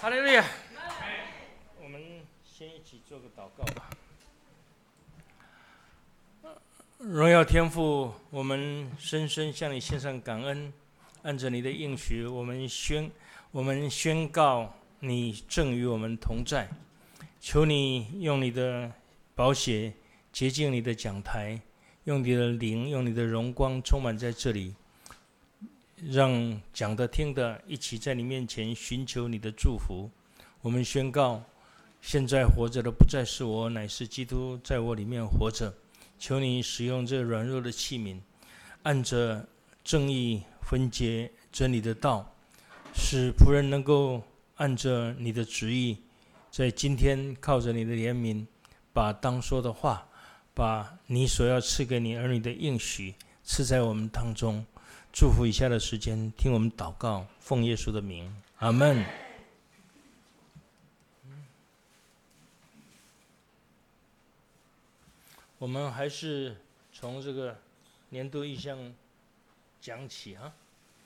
哈利路亚！我们先一起做个祷告吧。荣耀天父，我们深深向你献上感恩，按着你的应许，我们宣告你正与我们同在。求你用你的宝血洁净你的讲台，用你的灵，用你的荣光充满在这里，让讲的听的一起在你面前寻求你的祝福。我们宣告，现在活着的不再是我，乃是基督在我里面活着。求你使用这软弱的器皿，按着正义分解真理的道，使仆人能够按着你的旨意，在今天靠着你的怜悯，把当说的话，把你所要赐给你儿女的应许赐在我们当中。祝福以下的时间，听我们祷告，奉耶稣的名，阿们。我们还是从这个年度意象讲起啊。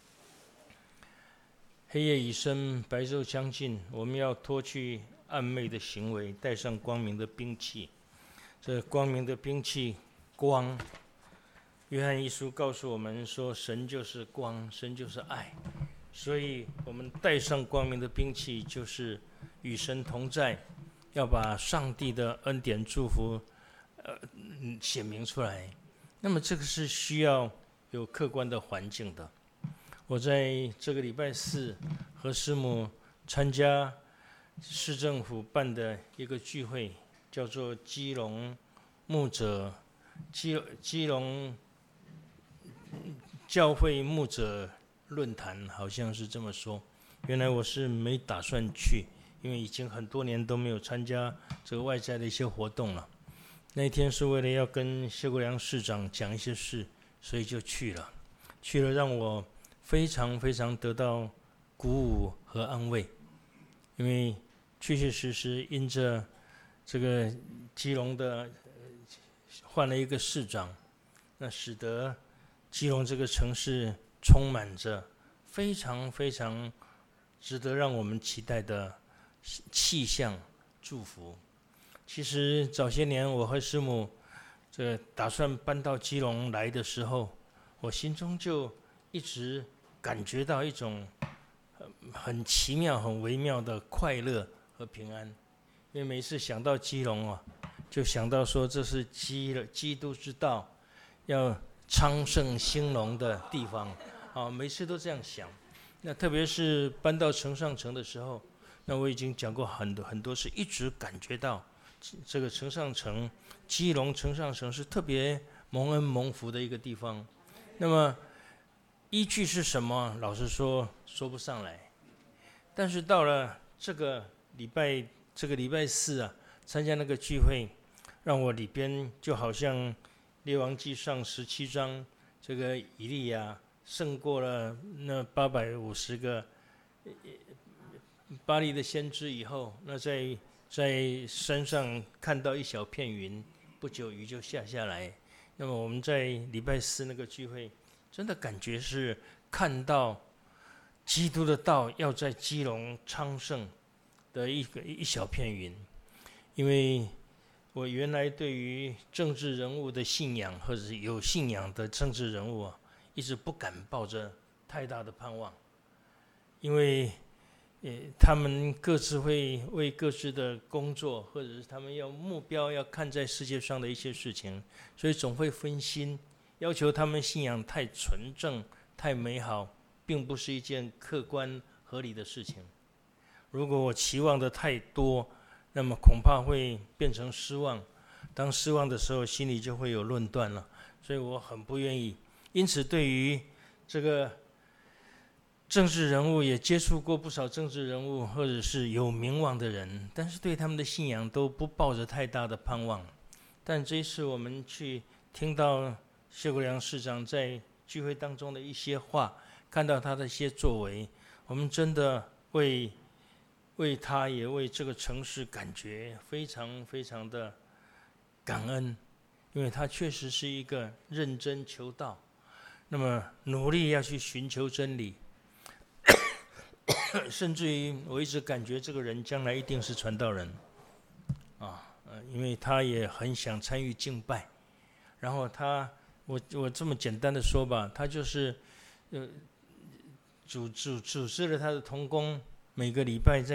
黑夜已深，白昼将近，我们要脱去暗昧的行为，带上光明的兵器。这光明的兵器，光。约翰一书告诉我们说，神就是光，神就是爱，所以我们带上光明的兵器，就是与神同在，要把上帝的恩典祝福显明出来。那么这个是需要有客观的环境的。我在这个礼拜四和师母参加市政府办的一个聚会，叫做基隆教会牧者论坛，好像是这么说。原来我是没打算去，因为已经很多年都没有参加这个外在的一些活动了。那一天是为了要跟谢国良市长讲一些事，所以就去了。去了让我非常非常得到鼓舞和安慰，因为确确实实因着这个基隆的换了一个市长，那使得基隆这个城市充满着非常非常值得让我们期待的气象祝福。其实早些年我和师母打算搬到基隆来的时候，我心中就一直感觉到一种很奇妙很微妙的快乐和平安。因为每次想到基隆啊，就想到说这是基督之道要昌盛兴隆的地方啊，每次都这样想。那特别是搬到城上城的时候，那我已经讲过很多次，一直感觉到这个城上城，基隆城上城是特别蒙恩蒙福的一个地方。那么依据是什么？老实说不上来。但是到了这个礼拜四啊，参加那个聚会，让我里边就好像列王纪上17章，这个以利亚胜过了那850个巴力的先知以后，那在山上看到一小片云，不久雨就下来。那么我们在礼拜四那个聚会，真的感觉是看到基督的道要在基隆昌盛的一小片云。因为我原来对于政治人物的信仰，或者是有信仰的政治人物啊，一直不敢抱着太大的盼望，因为他们各自会为各自的工作，或者是他们目标要看在世界上的一些事情，所以总会分心，要求他们信仰太纯正、太美好，并不是一件客观合理的事情。如果我期望的太多，那么恐怕会变成失望。当失望的时候，心里就会有论断了。所以我很不愿意。因此，对于这个政治人物，也接触过不少政治人物或者是有名望的人，但是对他们的信仰都不抱着太大的盼望。但这一次我们去听到谢国良市长在聚会当中的一些话，看到他的一些作为，我们真的为他也为这个城市感觉非常非常的感恩。因为他确实是一个认真求道，那么努力要去寻求真理甚至于我一直感觉这个人将来一定是传道人因为他也很想参与敬拜。然后我这么简单的说吧，他就是组织了他的同工，每个礼拜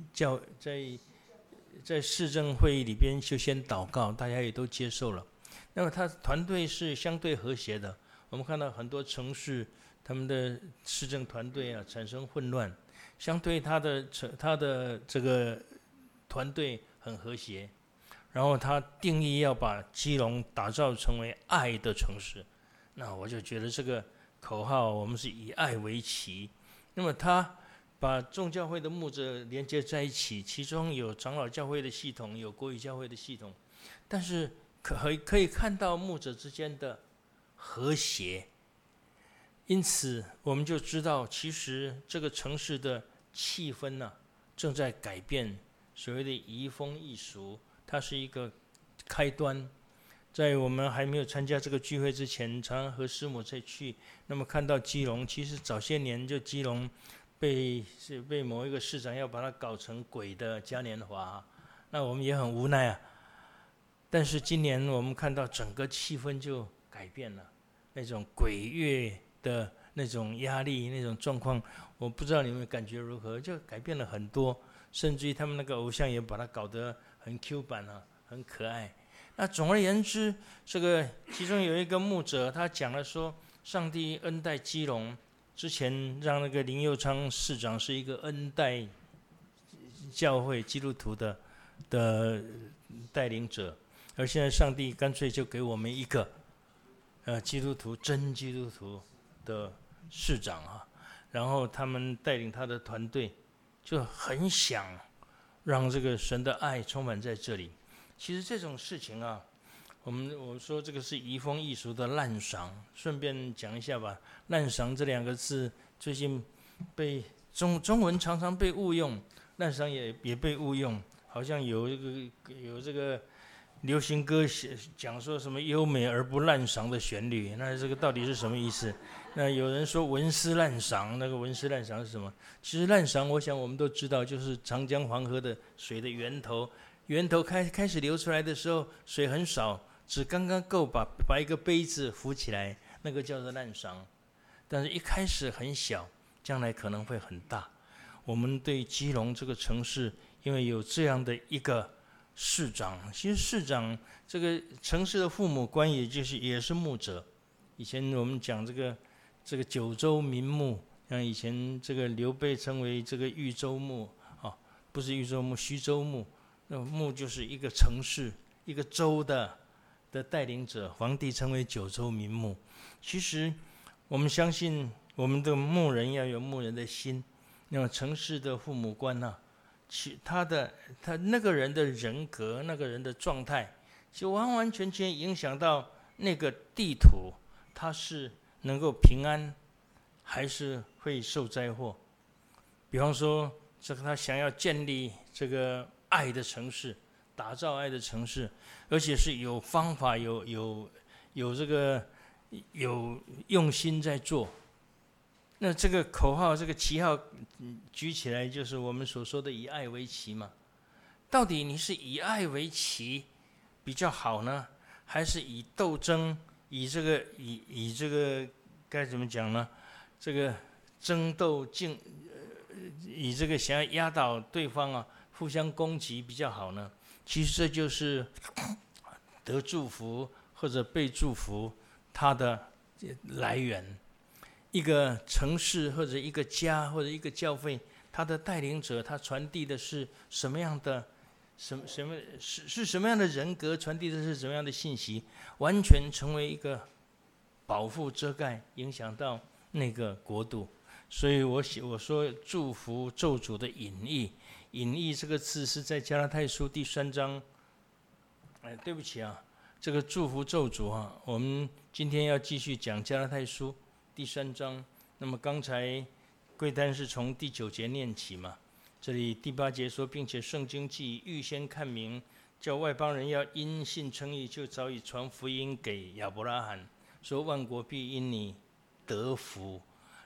在市政会议里边就先祷告，大家也都接受了。那么他团队是相对和谐的，我们看到很多城市他们的市政团队产生混乱，相对他的这个团队很和谐。然后他定义要把基隆打造成为爱的城市，那我就觉得这个口号我们是以爱为旗。那么他把众教会的牧者连接在一起，其中有长老教会的系统，有国语教会的系统，但是可以看到牧者之间的和谐。因此我们就知道，其实这个城市的气氛正在改变。所谓的移风易俗，它是一个开端。在我们还没有参加这个聚会之前，常常和师母再去，那么看到基隆，其实早些年就基隆被某一个市长要把它搞成鬼的嘉年华，那我们也很无奈但是今年我们看到整个气氛就改变了，那种鬼月的那种压力、那种状况，我不知道你们感觉如何，就改变了很多。甚至于他们那个偶像也把它搞得很 Q 版很可爱。那总而言之，这个其中有一个牧者，他讲了说，上帝恩待基隆，之前让那个林佑昌市长是一个恩待教会基督徒的带领者，而现在上帝干脆就给我们一个基督徒真基督徒的市长然后他们带领他的团队。就很想让这个神的爱充满在这里。其实这种事情我说这个是移风易俗的滥觞。顺便讲一下吧，滥觞这两个字最近被中文常常被误用，滥觞也被误用，好像有这个流行歌讲说什么优美而不滥觞的旋律，那这个到底是什么意思？那有人说文思滥觞，那个文思滥觞是什么？其实滥觞，我想我们都知道，就是长江黄河的水的源头开始流出来的时候，水很少，只刚刚够把一个杯子浮起来，那个叫做滥觞。但是一开始很小，将来可能会很大。我们对基隆这个城市，因为有这样的一个市长，其实市长这个城市的父母官也是牧者。以前我们讲这个九州名牧，像以前这个刘备称为这个豫州牧不是豫州牧，徐州牧。那牧就是一个城市、一个州的带领者，皇帝称为九州名牧。其实我们相信，我们的牧人要有牧人的心。那么城市的父母官他那个人的人格、那个人的状态，就完完全全影响到那个地土，他是能够平安，还是会受灾祸。比方说，这个他想要建立这个爱的城市，打造爱的城市，而且是有方法、有这个有用心在做。那这个口号、这个旗号举起来，就是我们所说的以爱为旗嘛。到底你是以爱为旗比较好呢，还是以斗争、以这个该怎么讲呢？这个争斗以这个想要压倒对方互相攻击比较好呢？其实这就是得祝福或者被祝福它的来源。一个城市或者一个家或者一个教会，他的带领者，他传递的是什么样的什么样的人格，传递的是什么样的信息，完全成为一个保护遮盖，影响到那个国度。所以我说祝福咒诅的隐义，隐义这个字是在加拉太书第3章。对不起这个祝福咒诅我们今天要继续讲加拉太书第3章。那么刚才贵丹是从第9节念起嘛，这里第8节说，并且圣经既预先看明，叫外邦人要因信称义，就早已传福音给亚伯拉罕，说万国必因你得福。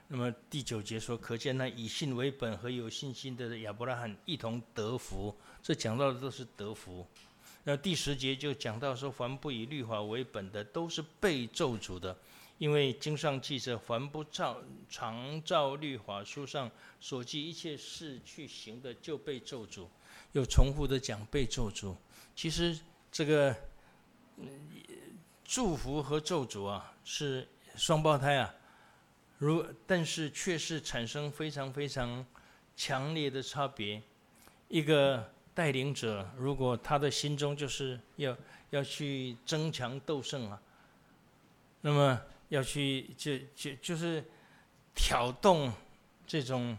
那么第9节说，可见那以信为本和有信心的亚伯拉罕一同得福，这讲到的都是得福。那第10节就讲到说，凡不以律法为本的，都是被咒诅的，因为经上记着，凡不常照律法书上所记一切事去行的，就被咒诅。又重复的讲被咒诅。其实这个祝福和咒诅啊，是双胞胎啊，但是却是产生非常非常强烈的差别。一个带领者，如果他的心中就是要去争强斗胜啊，那么要去就是挑动这种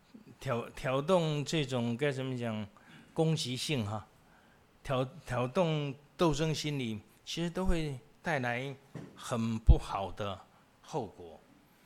该怎么讲，攻击性哈，挑动斗争心理，其实都会带来很不好的后果。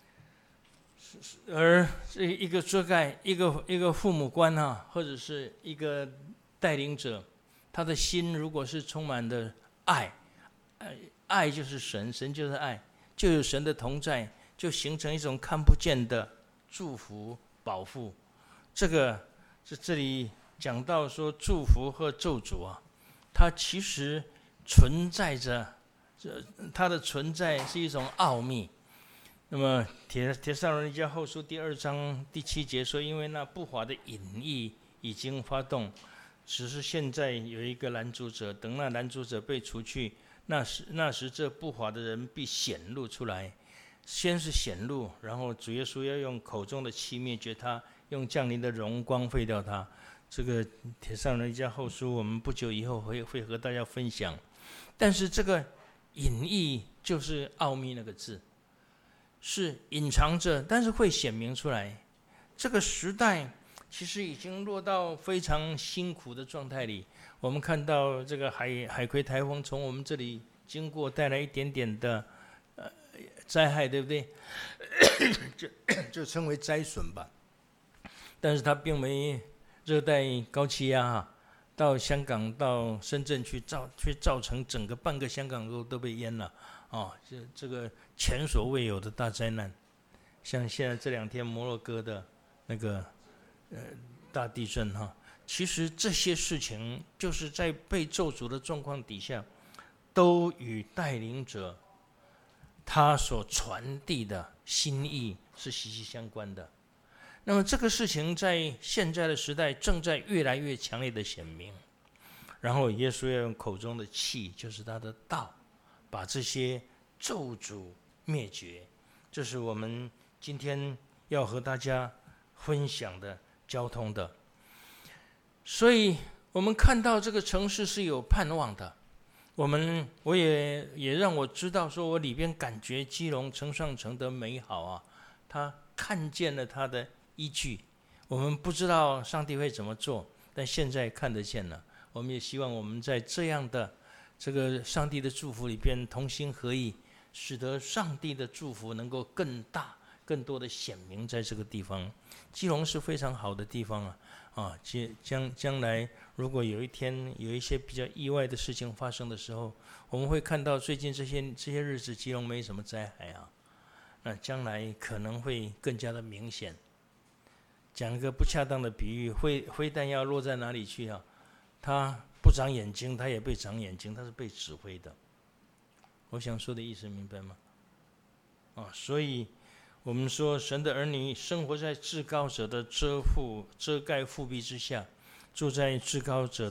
而一个遮盖，一个父母官啊，或者是一个带领者，他的心如果是充满的爱，爱就是神，神就是爱，就有神的同在，就形成一种看不见的祝福保护。这里讲到说祝福和咒诅啊，它其实存在着，它的存在是一种奥秘。那么帖撒罗尼迦后书第2章第7节说，因为那不法的隐意已经发动，只是现在有一个拦阻者，等那拦阻者被除去，那时这不法的人必显露出来。先是显露，然后主耶稣要用口中的气灭绝他，用降临的荣光废掉他。这个帖撒罗尼迦后书我们不久以后会和大家分享。但是这个隐意就是奥秘那个字，是隐藏着，但是会显明出来。这个时代其实已经落到非常辛苦的状态里。我们看到这个海葵台风从我们这里经过，带来一点点的灾害，对不对？就称为灾损吧。但是它并没热带高气压到香港到深圳去造成整个半个香港都被淹了这个前所未有的大灾难。像现在这2天摩洛哥的那个大地震其实这些事情就是在被咒诅的状况底下，都与带领者他所传递的心意是息息相关的。那么这个事情在现在的时代正在越来越强烈的显明。然后耶稣要用口中的气，就是他的道，把这些咒诅灭绝。这是我们今天要和大家分享的交通的。所以我们看到这个城市是有盼望的。我也让我知道，说我里边感觉基隆城上城的美好他看见了他的依据。我们不知道上帝会怎么做，但现在看得见了。我们也希望我们在这样的这个上帝的祝福里边同心合意，使得上帝的祝福能够更大更多的显明在这个地方。基隆是非常好的地方将来如果有一天有一些比较意外的事情发生的时候，我们会看到最近这些日子基隆没什么灾害那将来可能会更加的明显。讲一个不恰当的比喻，灰弹要落在哪里去它不长眼睛，它也被长眼睛，它是被指挥的。我想说的意思明白吗？所以我们说神的儿女生活在至高者的遮盖覆庇之下，住在至高者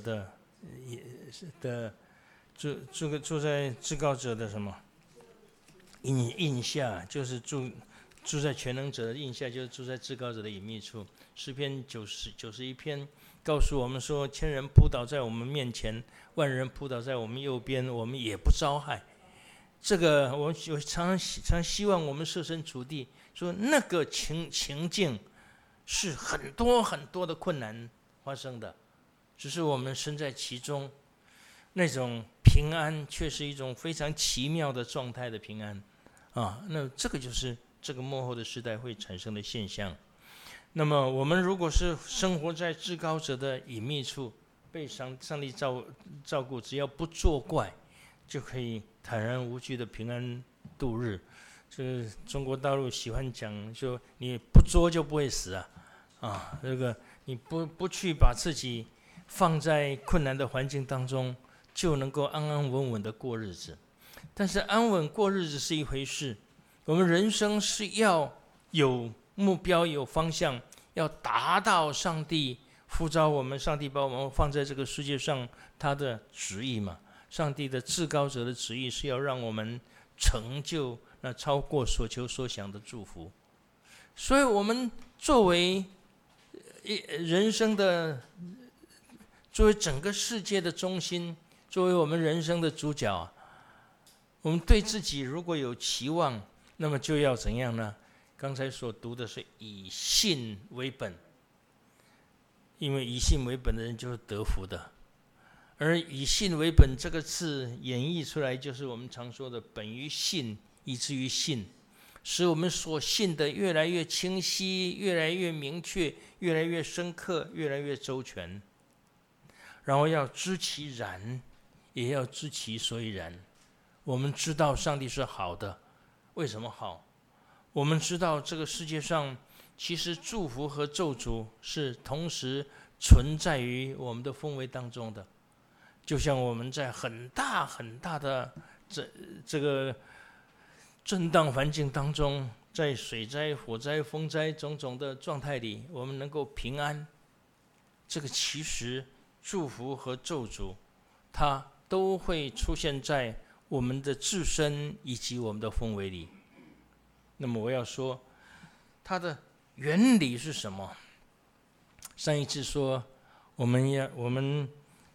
住在至高者的什么印下，就是住在全能者的印下，就是住在至高者的隐秘处。诗篇91篇告诉我们说，千人扑倒在我们面前，万人扑倒在我们右边，我们也不遭害。这个我常希望我们设身处地说，那个情境是很多很多的困难发生的，只是我们身在其中，那种平安却是一种非常奇妙的状态的平安那这个就是这个末后的时代会产生的现象。那么我们如果是生活在至高者的隐秘处，被上帝照顾，只要不作怪，就可以坦然无惧的平安度日。 这中国大陆喜欢讲，说你不作就不会死这个你不去把自己放在困难的环境当中，就能够安安稳稳的过日子。但是安稳过日子是一回事，我们人生是要有目标、有方向，要达到上帝呼召我们，上帝把我们放在这个世界上，他的旨意嘛。上帝的至高者的旨意是要让我们成就那超过所求所想的祝福。所以我们作为人生的，作为整个世界的中心，作为我们人生的主角，我们对自己如果有期望，那么就要怎样呢？刚才所读的是以信为本，因为以信为本的人就是得福的。而以信为本这个字演绎出来，就是我们常说的本于信，以至于信，使我们所信的越来越清晰，越来越明确，越来越深刻，越来越周全。然后要知其然，也要知其所以然。我们知道上帝是好的，为什么好？我们知道这个世界上其实祝福和咒诅是同时存在于我们的氛围当中的。就像我们在很大很大的这个震荡环境当中，在水灾、火灾、风灾种种的状态里，我们能够平安，这个其实祝福和咒诅，它都会出现在我们的自身以及我们的氛围里。那么我要说，它的原理是什么？上一次说，我们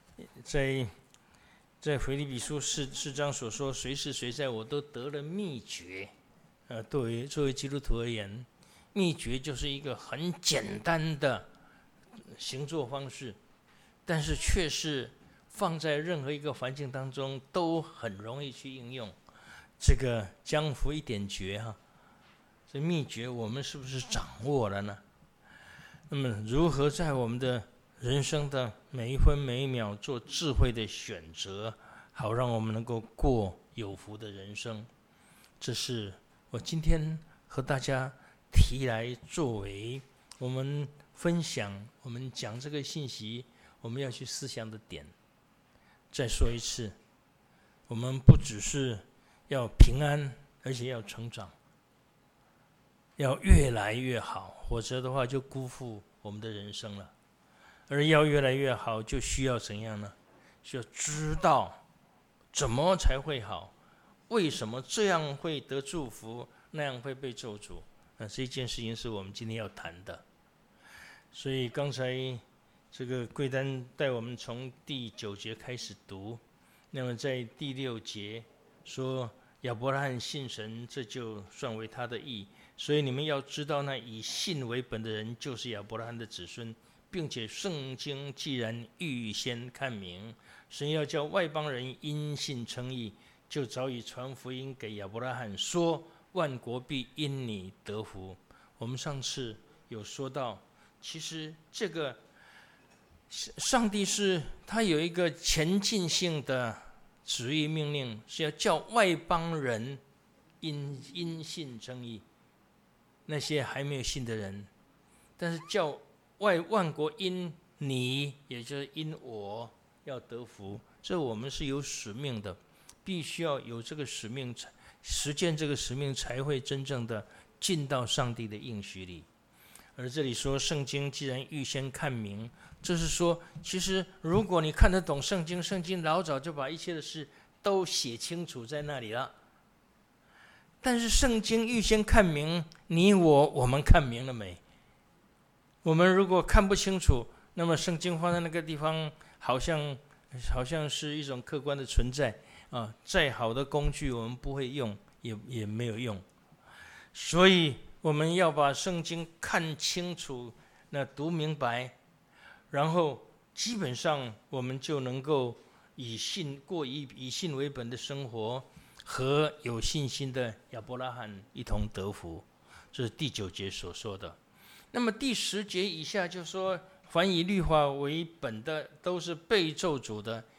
在腓立比书4章所说，谁是谁在我都得了秘诀。作为基督徒而言，秘诀就是一个很简单的行作方式，但是却是放在任何一个环境当中都很容易去应用。这个江湖一点诀这秘诀我们是不是掌握了呢？那么如何在我们的人生的每一分每一秒做智慧的选择，好让我们能够过有福的人生？这是我今天和大家提来作为我们分享，我们讲这个信息，我们要去思想的点。再说一次，我们不只是要平安，而且要成长，要越来越好，否则的话就辜负我们的人生了。而要越来越好，就需要怎样呢？需要知道怎么才会好，为什么这样会得祝福，那样会被咒诅。这件事情是我们今天要谈的。所以刚才这个贵丹带我们从第9节开始读，那么在第6节说亚伯拉罕信神，这就算为他的义。所以你们要知道，那以信为本的人就是亚伯拉罕的子孙，并且圣经既然预先看明，神要叫外邦人因信称义，就早已传福音给亚伯拉罕，说万国必因你得福。我们上次有说到，其实这个上帝是他有一个前进性的旨意命令，是要叫外邦人因信称义，那些还没有信的人，但是叫万国因你，也就是因我要得福。这我们是有使命的，必须要有这个使命，实践这个使命，才会真正的进到上帝的应许里。而这里说圣经既然预先看明，这是说其实如果你看得懂圣经，圣经老早就把一切的事都写清楚在那里了。但是圣经预先看明，我们看明了没？我们如果看不清楚，那么圣经放在那个地方，好像是一种客观的存在再好的工具我们不会用，也没有用。所以我们要把圣经看清楚，那读明白，然后基本上我们就能够以信为本的生活，和有信心的亚伯拉罕一同得福。这是第9节所说的。那么第10节以下就说，凡以律法为本的都是被咒诅的，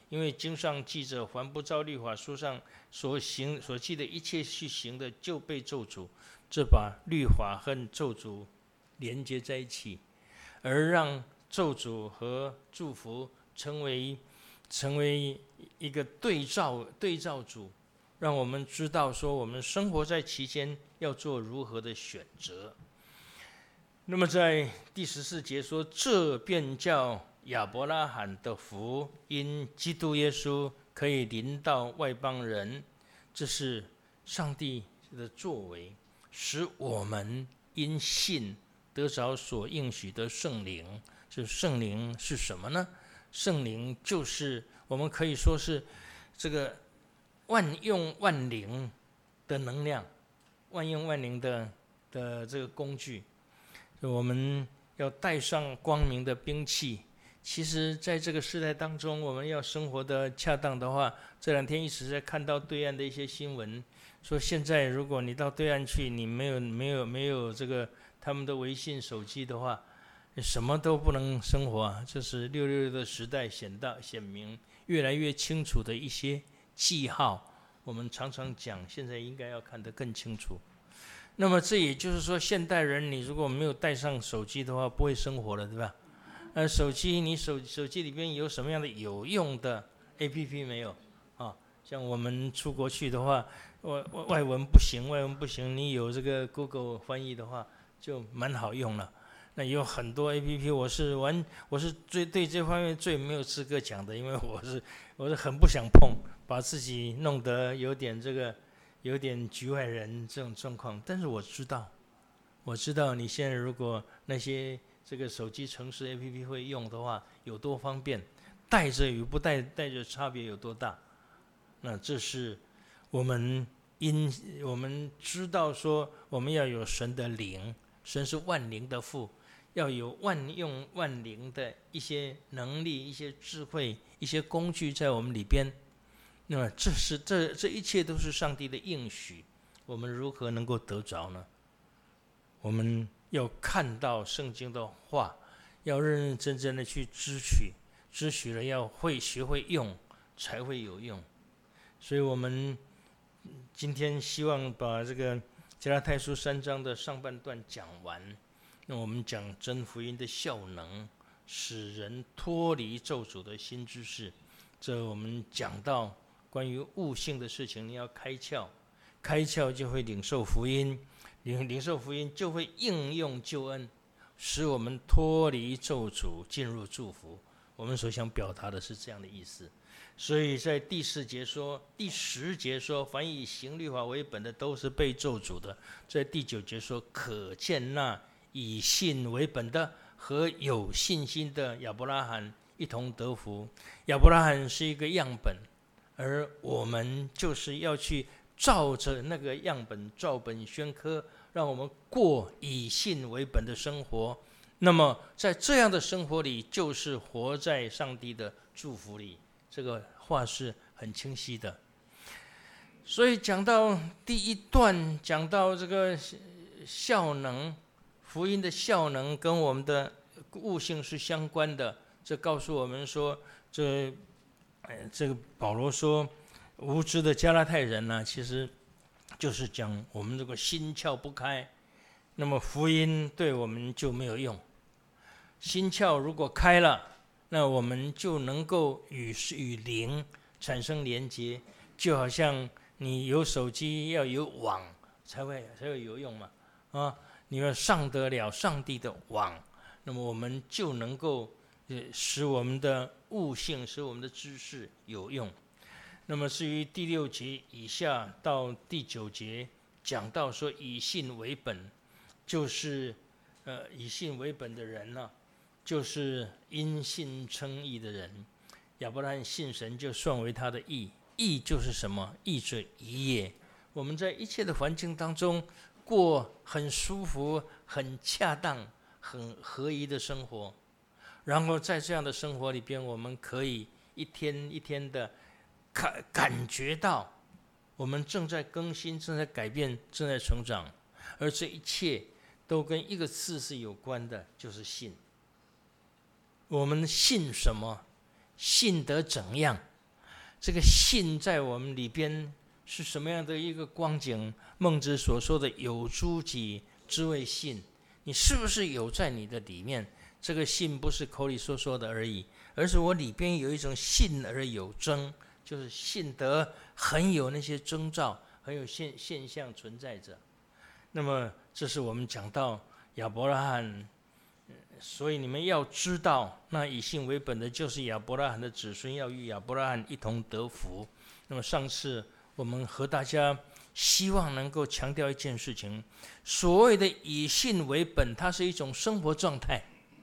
因为经上记着，凡不照律法书上所记的一切去行的，就被咒诅。这把律法和咒诅连接在一起，而让咒诅和祝福成为一个对照组，让我们知道说我们生活在其间要做如何的选择。那么在第14节说，这便叫亚伯拉罕的福，因基督耶稣可以临到外邦人。这是上帝的作为，使我们因信得着所应许的圣灵。这圣灵是什么呢？圣灵就是我们可以说是这个万用万灵的能量，万用万灵的这个工具。我们要带上光明的兵器。其实在这个时代当中，我们要生活的恰当的话，这2天一直在看到对岸的一些新闻，说现在如果你到对岸去，你没有这个他们的微信手机的话，什么都不能生活啊。这是666的时代显明越来越清楚的一些记号。我们常常讲，现在应该要看得更清楚。那么这也就是说，现代人你如果没有带上手机的话，不会生活了，对吧？手机你手机里边有什么样的有用的 APP 没有啊？像我们出国去的话，外文不行，你有这个 Google 翻译的话，就蛮好用了。那有很多 APP， 我是对这方面最没有资格讲的，因为我是很不想碰，把自己弄得有点局外人这种状况。但是我知道你现在如果那些这个手机程式 APP 会用的话，有多方便，带着与不带着差别有多大。那这是我们知道说，我们要有神的灵，神是万灵的父，要有万用万灵的一些能力、一些智慧、一些工具在我们里边。那么这一切都是上帝的应许，我们如何能够得着呢？我们要看到圣经的话，要认认真真的去支取了要学会用，才会有用。所以我们今天希望把这个加拉太书3章的上半段讲完。那我们讲真福音的效能，使人脱离咒诅的新知识。这我们讲到关于悟性的事情，你要开窍就会领受福音，领受福音就会应用救恩，使我们脱离咒诅，进入祝福。我们所想表达的是这样的意思。所以在第10节说，凡以行律法为本的，都是被咒诅的。在第9节说，可见那以信为本的和有信心的亚伯拉罕一同得福。亚伯拉罕是一个样本，而我们就是要去照着那个样本，照本宣科，让我们过以信为本的生活。那么在这样的生活里，就是活在上帝的祝福里。这个话是很清晰的。所以讲到第一段，讲到这个效能，福音的效能跟我们的悟性是相关的。这告诉我们说，这个保罗说，无知的加拉太人呢，其实就是讲我们这个心窍不开，那么福音对我们就没有用。心窍如果开了，那我们就能够与灵产生连接，就好像你有手机要有网才会有用嘛，你要上得了上帝的网，那么我们就能够使我们的悟性，使我们的知识有用。那么至于第6节以下到第9节讲到说以信为本，就是以信为本的人呢，就是因信称义的人。亚伯拉罕信神，就算为他的义。义就是什么？义者一也。我们在一切的环境当中过很舒服、很恰当、很合宜的生活，然后在这样的生活里边，我们可以一天一天的感觉到我们正在更新、正在改变、正在成长，而这一切都跟一个字是有关的，就是信。我们信什么？信得怎样？ 这个信在我们里边是什么样的一个光景？孟子所说的有诸己之谓信，你是不是有在你的里面？这个信不是口里说说的而已，而是我里边有一种信而有征，就是信德很有那些征兆，很有现象存在着。那么这是我们讲到亚伯拉罕，所以你们要知道，那以信为本的就是亚伯拉罕的子孙，要与亚伯拉罕一同得福。那么上次我们和大家希望能够强调一件事情，所谓的以信为本，它是一种生活状态。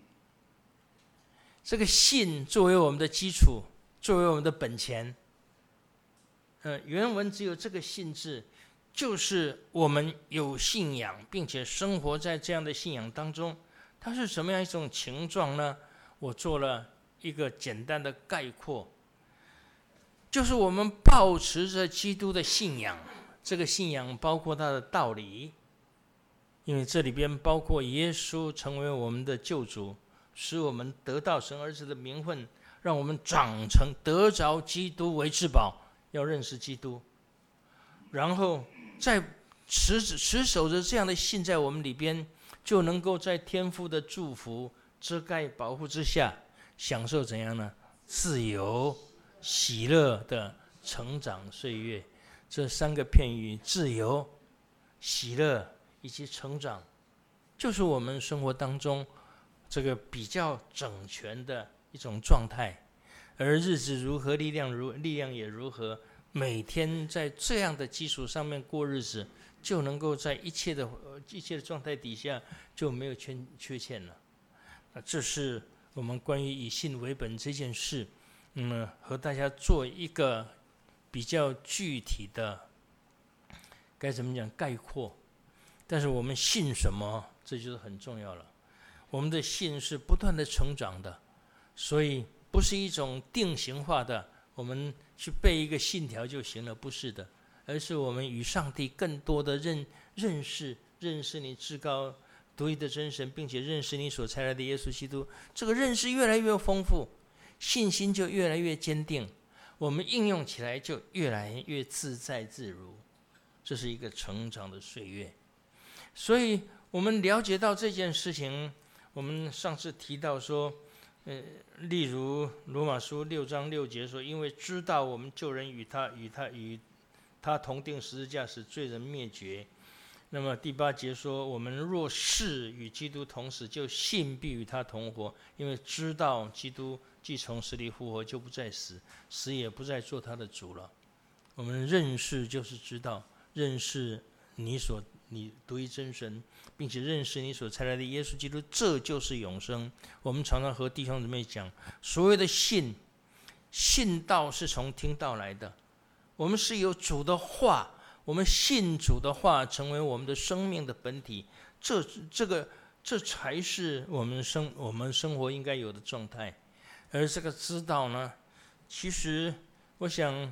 这个信作为我们的基础，作为我们的本钱，原文只有这个信字，就是我们有信仰，并且生活在这样的信仰当中。它是什么样一种情状呢？我做了一个简单的概括，就是我们抱持着基督的信仰，这个信仰包括他的道理，因为这里边包括耶稣成为我们的救主，使我们得到神儿子的名分，让我们长成得着基督为至宝，要认识基督，然后在持守着这样的信在我们里边，就能够在天父的祝福遮盖保护之下，享受怎样呢？自由喜乐的成长岁月。这三个片语，自由、喜乐以及成长，就是我们生活当中这个比较整全的一种状态。而日子如何，力量也如何，每天在这样的基础上面过日子，就能够在一切的状态底下就没有缺陷了。这是我们关于以信为本这件事，和大家做一个比较具体的，该怎么讲概括。但是我们信什么，这就是很重要了。我们的信是不断的成长的，所以不是一种定型化的，我们去背一个信条就行了，不是的，而是我们与上帝更多的认识你至高独一的真神，并且认识你所差来的耶稣基督。这个认识越来越丰富，信心就越来越坚定，我们应用起来就越来越自在自如。这是一个成长的岁月。所以我们了解到这件事情，我们上次提到说，例如罗马书6章6节说，因为知道我们救人与他同定十字架，使罪人灭绝。那么第8节说，我们若是与基督同死，就信必与他同活，因为知道基督既从死里复活，就不再死，死也不再做他的主了。我们认识就是知道，认识你独一真神，并且认识你所差来的耶稣基督，这就是永生。我们常常和弟兄姊妹讲，所谓的信道是从听道来的。我们是有主的话，我们信主的话成为我们的生命的本体，这才是我们生活应该有的状态。而这个知道呢，其实我想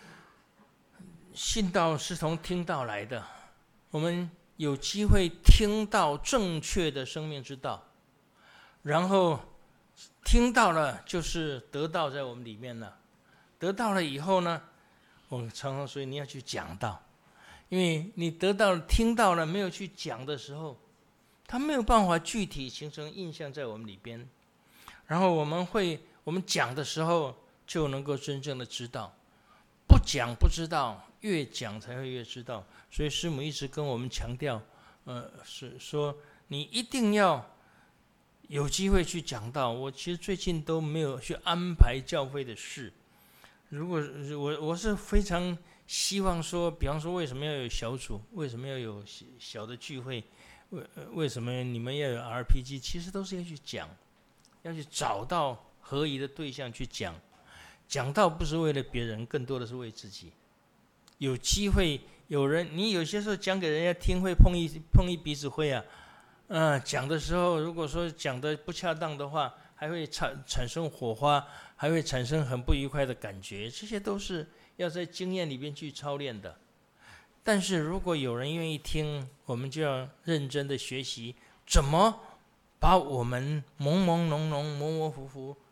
信道是从听道来的，我们有机会听到正确的生命之道，然后听到了就是得到在我们里面了。得到了以后呢，我们常常说你要去讲道，因为你得到了听到了没有去讲的时候，它没有办法具体形成印象在我们里边。然后我们讲的时候就能够真正的知道，不讲不知道，越讲才会越知道。所以师母一直跟我们强调，是说你一定要有机会去讲道。我其实最近都没有去安排教会的事。如果我是非常希望说，比方说为什么要有小组，为什么要有小的聚会，为什么你们要有 RPG， 其实都是要去讲，要去找到合宜的对象去讲。讲道不是为了别人，更多的是为自己。有机会有人，你有些时候讲给人家听会碰一鼻子灰啊，讲的时候如果说讲的不恰当的话，还会产生火花，还会产生很不愉快的感觉，这些都是要在经验里边去操练的。但是如果有人愿意听，我们就要认真的学习怎么把我们朦朦胧胧、模模糊糊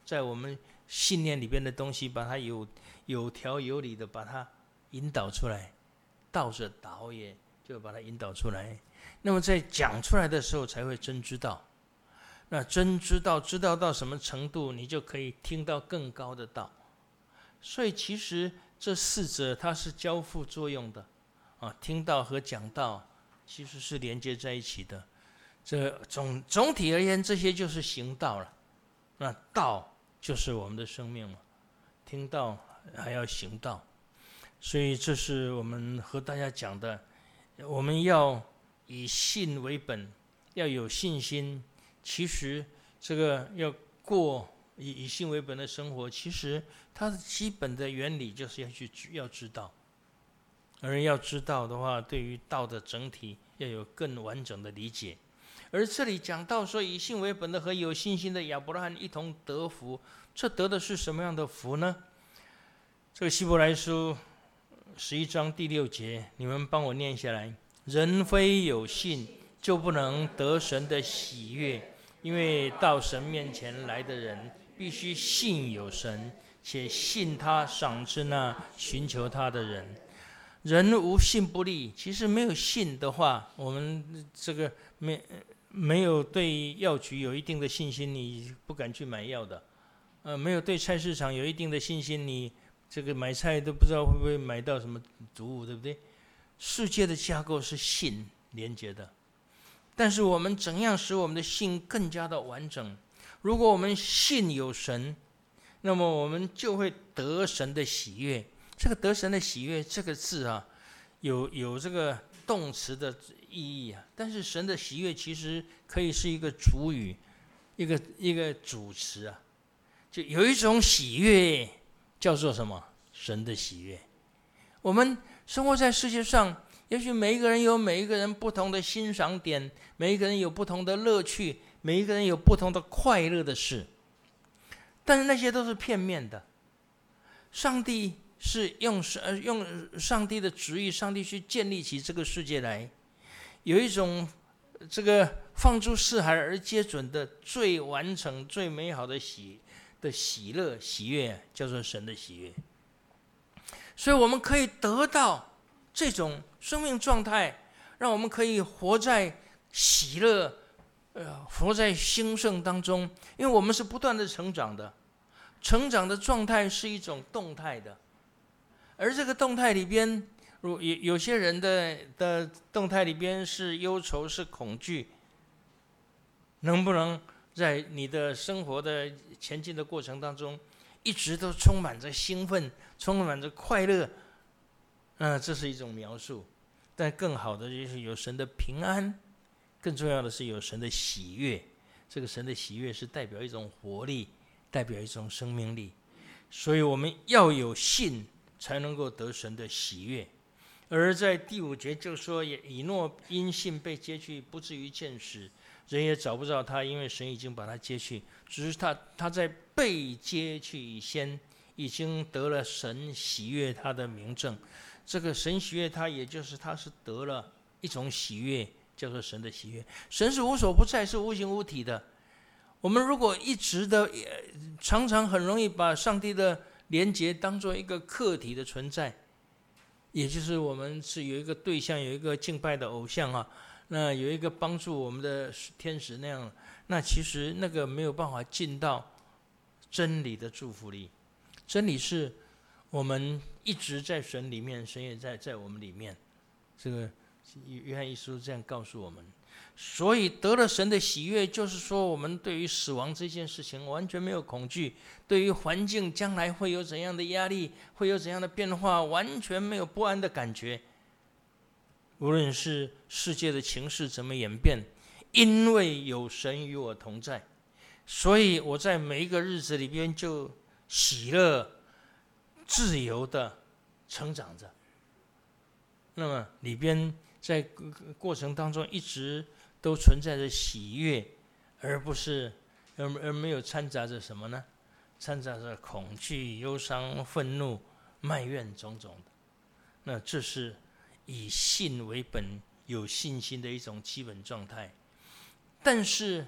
在我们信念里边的东西，把它有条有理的把它引导出来，倒着导也就把它引导出来。那么在讲出来的时候，才会真知道。那真知道到什么程度，你就可以听到更高的道。所以其实这四者它是交互作用的啊，听道和讲道其实是连接在一起的。这总体而言，这些就是行道了。那道就是我们的生命了，听道还要行道。所以这是我们和大家讲的，我们要以信为本，要有信心。其实这个要过以信为本的生活，其实它的基本的原理就是要知道。而要知道的话，对于道的整体要有更完整的理解。而这里讲到说，以信为本的和有信心的亚伯拉罕一同得福，这得的是什么样的福呢？这个希伯来书11章第6节，你们帮我念下来。人非有信，就不能得神的喜悦，因为到神面前来的人，必须信有神，且信他赏赐那寻求他的人。人无信不立，其实没有信的话，我们这个没有对药局有一定的信心，你不敢去买药的。没有对菜市场有一定的信心，你这个买菜都不知道会不会买到什么毒物，对不对？世界的架构是信连接的，但是我们怎样使我们的信更加的完整？如果我们信有神，那么我们就会得神的喜悦。这个得神的喜悦这个字啊，有这个动词的意义啊，但是神的喜悦其实可以是一个主语，一个主词啊。就有一种喜悦叫做什么？神的喜悦。我们生活在世界上，也许每一个人有每一个人不同的欣赏点，每一个人有不同的乐趣，每一个人有不同的快乐的事，但是那些都是片面的。上帝是用上帝的旨意，上帝去建立起这个世界来，有一种这个放诸四海而皆准的最完整、最美好的喜乐、喜悦，叫做神的喜悦。所以我们可以得到这种生命状态，让我们可以活在喜乐，活在兴盛当中。因为我们是不断的成长的，成长的状态是一种动态的，而这个动态里边，有些人的动态里边是忧愁、是恐惧，能不能在你的生活的前进的过程当中，一直都充满着兴奋，充满着快乐？这是一种描述。但更好的就是有神的平安，更重要的是有神的喜悦。这个神的喜悦是代表一种活力，代表一种生命力。所以我们要有信，才能够得神的喜悦。而在第5节就说，以诺因信被接去，不至于见死，人也找不着他，因为神已经把他接去。只是他在被接去以前，已经得了神喜悦他的明证。这个神喜悦他，也就是他是得了一种喜悦，叫做神的喜悦。神是无所不在，是无形无体的。我们如果一直的常常很容易把上帝的连结当作一个客体的存在，也就是我们是有一个对象，有一个敬拜的偶像啊，那有一个帮助我们的天使那样，那其实那个没有办法进到真理的祝福里。真理是我们一直在神里面，神也在我们里面。这个约翰一书这样告诉我们。所以得了神的喜悦，就是说我们对于死亡这件事情完全没有恐惧，对于环境将来会有怎样的压力，会有怎样的变化，完全没有不安的感觉。无论是世界的情势怎么演变，因为有神与我同在，所以我在每一个日子里边就喜乐、自由的成长着。那么里边在过程当中一直都存在着喜悦，而没有掺杂着什么呢？掺杂着恐惧、忧伤、愤怒、埋怨种种的。那这是以信为本、有信心的一种基本状态。但是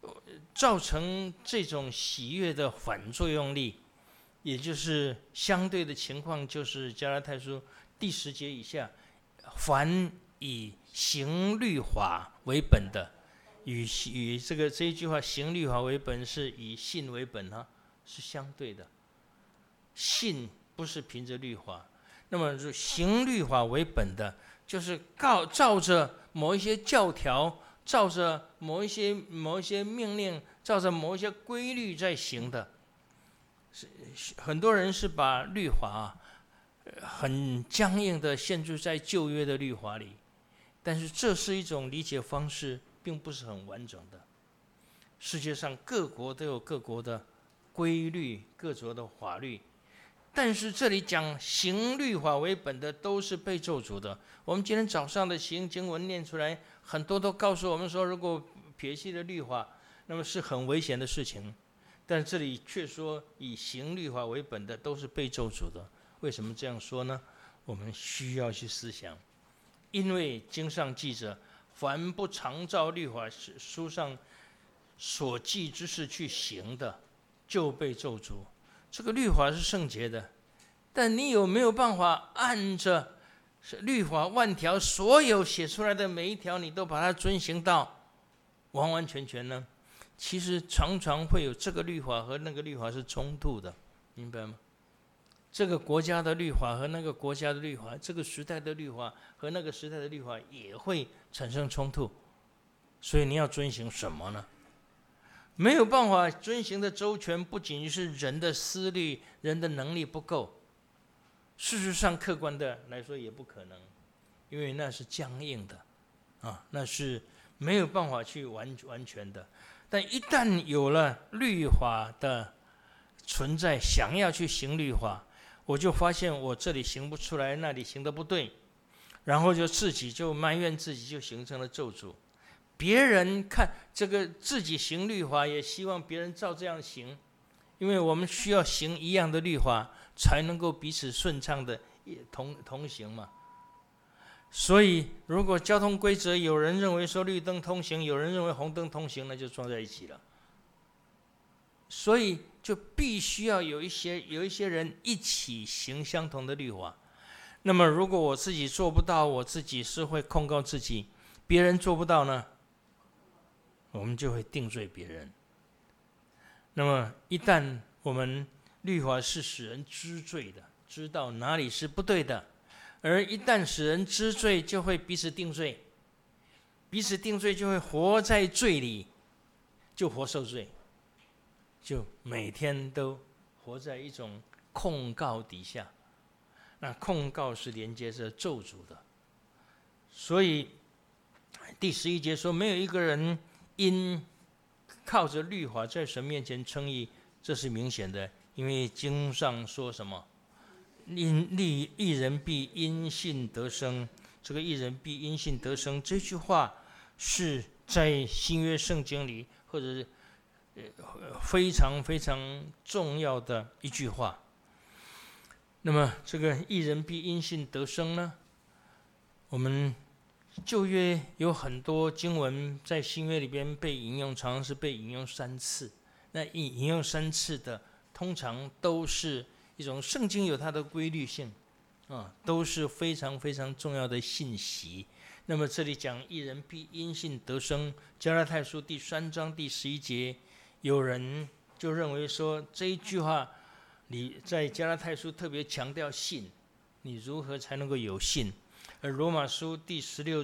造成这种喜悦的反作用力，也就是相对的情况，就是加拉太书第10节以下，凡以行律法为本的，与这一句话行律法为本是以信为本是相对的。信不是凭着律法，那么行律法为本的，就是照着某一些教条，照着某一些命令，照着某一些规律在行的。很多人是把律法很僵硬的限制在旧约的律法里，但是这是一种理解方式，并不是很完整的。世界上各国都有各国的规律，各国的法律，但是这里讲行律法为本的都是被咒诅的。我们今天早上的经文念出来，很多都告诉我们说，如果撇弃了律法，那么是很危险的事情。但这里却说以行律法为本的都是被咒诅的。为什么这样说呢？我们需要去思想，因为经上记着，凡不常照律法书上所记之事去行的，就被咒诅。这个律法是圣洁的，但你有没有办法按着律法万条所有写出来的每一条，你都把它遵行到完完全全呢？其实常常会有这个律法和那个律法是冲突的，明白吗？这个国家的律法和那个国家的律法，这个时代的律法和那个时代的律法也会产生冲突。所以你要遵行什么呢？没有办法遵行的周全，不仅是人的思虑，人的能力不够，事实上客观的来说也不可能，因为那是僵硬的那是没有办法去完全的。但一旦有了律法的存在，想要去行律法，我就发现我这里行不出来，那里行得不对，然后就自己就埋怨自己，就形成了咒诅。别人看这个自己行律法，也希望别人照这样行，因为我们需要行一样的律法，才能够彼此顺畅的同行嘛。所以如果交通规则有人认为说绿灯通行，有人认为红灯通行，那就撞在一起了。所以就必须要有一些人一起行相同的律法。那么如果我自己做不到，我自己是会控告自己，别人做不到呢，我们就会定罪别人。那么一旦我们律法是使人知罪的，知道哪里是不对的，而一旦使人知罪，就会彼此定罪，彼此定罪就会活在罪里，就活受罪，就每天都活在一种控告底下。那控告是连接着咒诅的。所以第11节说，没有一个人因靠着律法在神面前称义，这是明显的，因为经上说什么？义人必因信得生。这个义人必因信得生，这句话是在新约圣经里，或者是非常非常重要的一句话。那么这个义人必因信得生呢？我们旧约有很多经文在新约里边被引用，常常是被引用3次。那引用3次的，通常都是一种圣经有它的规律性都是非常非常重要的信息。那么这里讲义人必因信得生，加拉太书第3章第11节，有人就认为说这一句话你在加拉太书特别强调信，你如何才能够有信？而罗马书第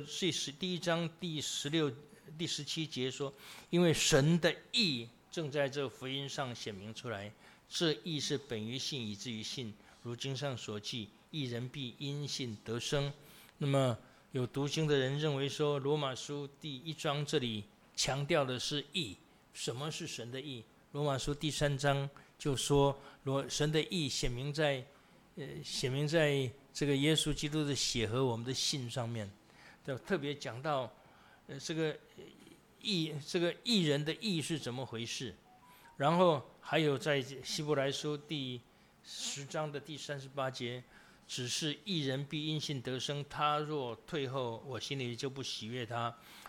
1章第16、第17节说，因为神的义正在这福音上显明出来，这义是本于信，以至于信。如经上所记，义人必因信得生。那么有读经的人认为说，罗马书第1章这里强调的是义。什么是神的义？罗马书第3章就说，神的义显明在这个耶稣基督的血和我们的信上面，特别讲到这个义人的义是怎么回事。然后还有在希伯来书第10章的第38节，只是义人必因信得生，他若退后，我心里就不喜悦他。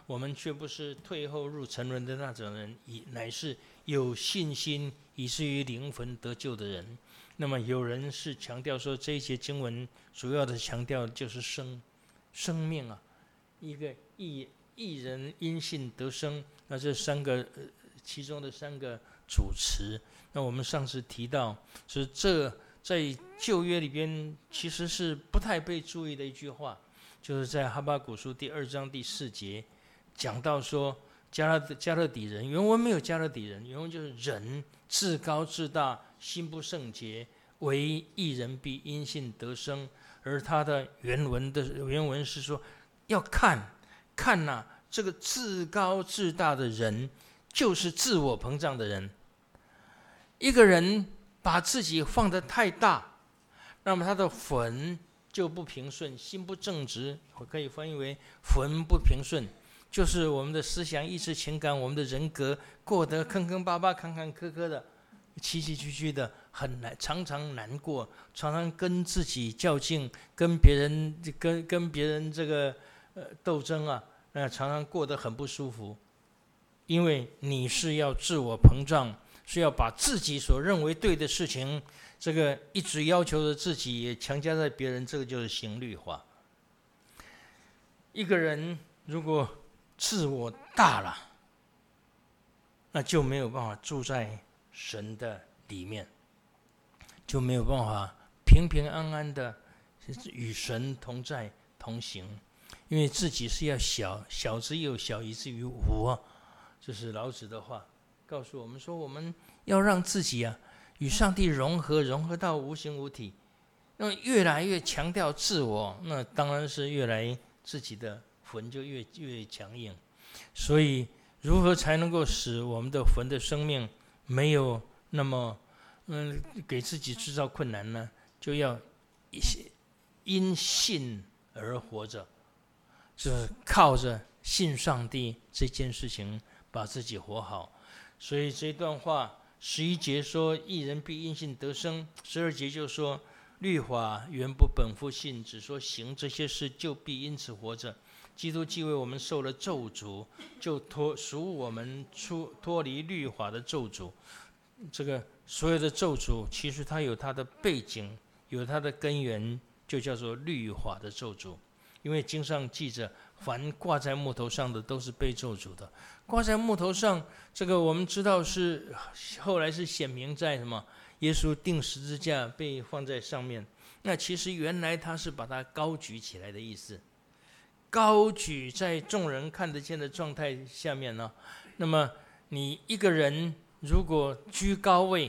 我们却不是退后入沉沦的那种人，乃是有信心以至于灵魂得救的人。那么有人是强调说，这一节经文主要的强调就是生命啊，一个义人因信得生。那这其中的3个主词，那我们上次提到，是这在旧约里边其实是不太被注意的一句话，就是在哈巴谷书第2章第4节讲到说，加勒底人，原文没有加勒底人，原文就是人自高自大，心不圣洁，唯义人必因信得生。而他的原文是说，要看呐，这个自高自大的人就是自我膨胀的人。一个人把自己放得太大，那么他的魂就不平顺，心不正直，我可以翻译为魂不平顺，就是我们的思想、意识、情感，我们的人格过得坑坑巴巴、坎坎坷坷的，崎崎岖岖的，很难，常常难过，常常跟自己较劲，跟别人这个斗争啊，常常过得很不舒服。因为你是要自我膨胀，是要把自己所认为对的事情，这个一直要求着自己，也强加在别人，这个就是形律化。一个人如果自我大了，那就没有办法住在神的里面，就没有办法平平安安的与神同在同行。因为自己是要小之又小，以至于无啊。这是老子的话，告诉我们说，我们要让自己与上帝融合到无形无体。那么越来越强调自我，那当然是越来自己的魂就越强硬。所以如何才能够使我们的魂的生命没有那么给自己制造困难呢？就要因信而活着，就是靠着信上帝这件事情把自己活好。所以这段话11节说义人必因信得生，12节就说律法原不本乎信，只说行这些事就必因此活着。基督既为我们受了咒诅，就赎我们脱离律法的咒诅。这个所有的咒诅其实它有它的背景，有它的根源，就叫做律法的咒诅。因为经上记着，凡挂在木头上的都是被咒诅的。挂在木头上，这个我们知道是后来是显明在什么？耶稣钉十字架被放在上面。那其实原来他是把它高举起来的意思，高举在众人看得见的状态下面呢。那么你一个人如果居高位，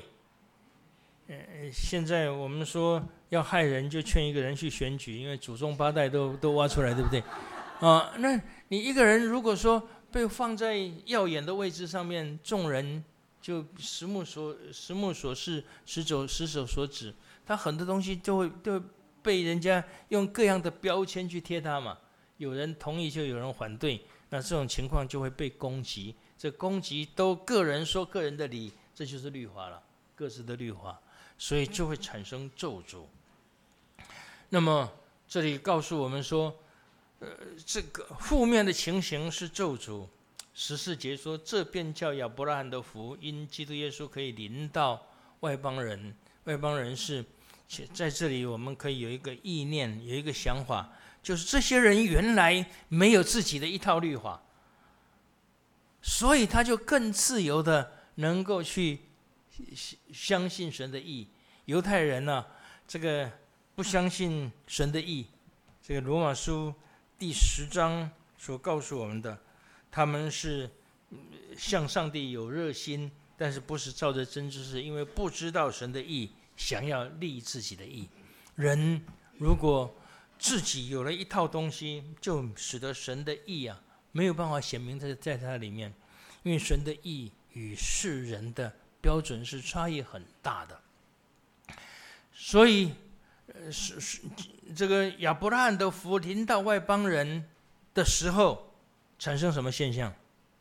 现在我们说要害人，就劝一个人去选举，因为祖宗8代都挖出来，对不对？那你一个人如果说被放在耀眼的位置上面，众人就实目所视，实手所指，他很多东西就会被人家用各样的标签去贴他嘛。有人同意就有人反对，那这种情况就会被攻击。这攻击都个人说个人的理，这就是律法了，各自的律法，所以就会产生咒诅。那么这里告诉我们说，这个负面的情形是咒诅。14节说，这便叫亚伯拉罕的福，因基督耶稣可以临到外邦人。外邦人是在这里我们可以有一个意念，有一个想法，就是这些人原来没有自己的一套律法，所以他就更自由的能够去相信神的义。犹太人这个不相信神的义，这个罗马书第10章所告诉我们的，他们是向上帝有热心，但是不是照着真知识，因为不知道神的义，想要立自己的义。人如果自己有了一套东西，就使得神的义没有办法显明在它里面，因为神的义与世人的标准是差异很大的。所以这个亚伯拉罕的福临到外邦人的时候，产生什么现象？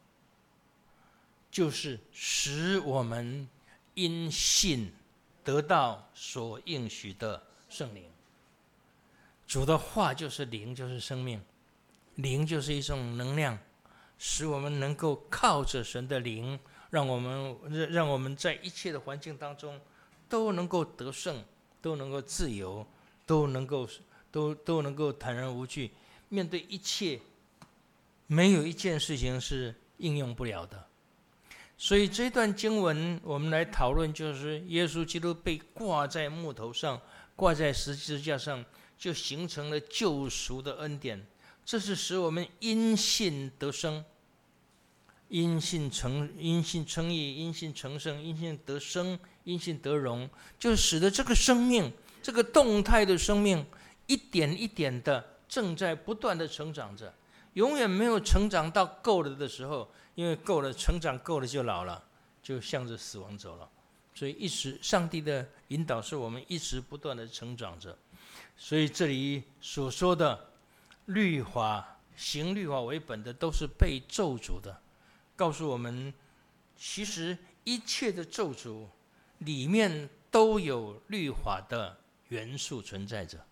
就是使我们因信得到所应许的圣灵。主的话就是灵，就是生命，灵就是一种能量， 使我们能够靠着神的灵，让我们在一切的环境当中都能够得胜，都能够自由，都能够坦然无惧，面对一切，没有一件事情是应用不了的。所以这段经文我们来讨论，就是耶稣基督被挂在木头上，挂在十字架上，就形成了救赎的恩典。这是使我们因信得生，因信称义，因信成圣，因信得生，因信得荣，就使得这个生命，这个动态的生命，一点一点的正在不断的成长着，永远没有成长到够了的时候，因为够了，成长够了就老了，就向着死亡走了。所以上帝的引导是我们一直不断的成长着。所以这里所说的律法，行律法为本的都是被咒诅的，告诉我们其实一切的咒诅里面都有律法的元素存在着。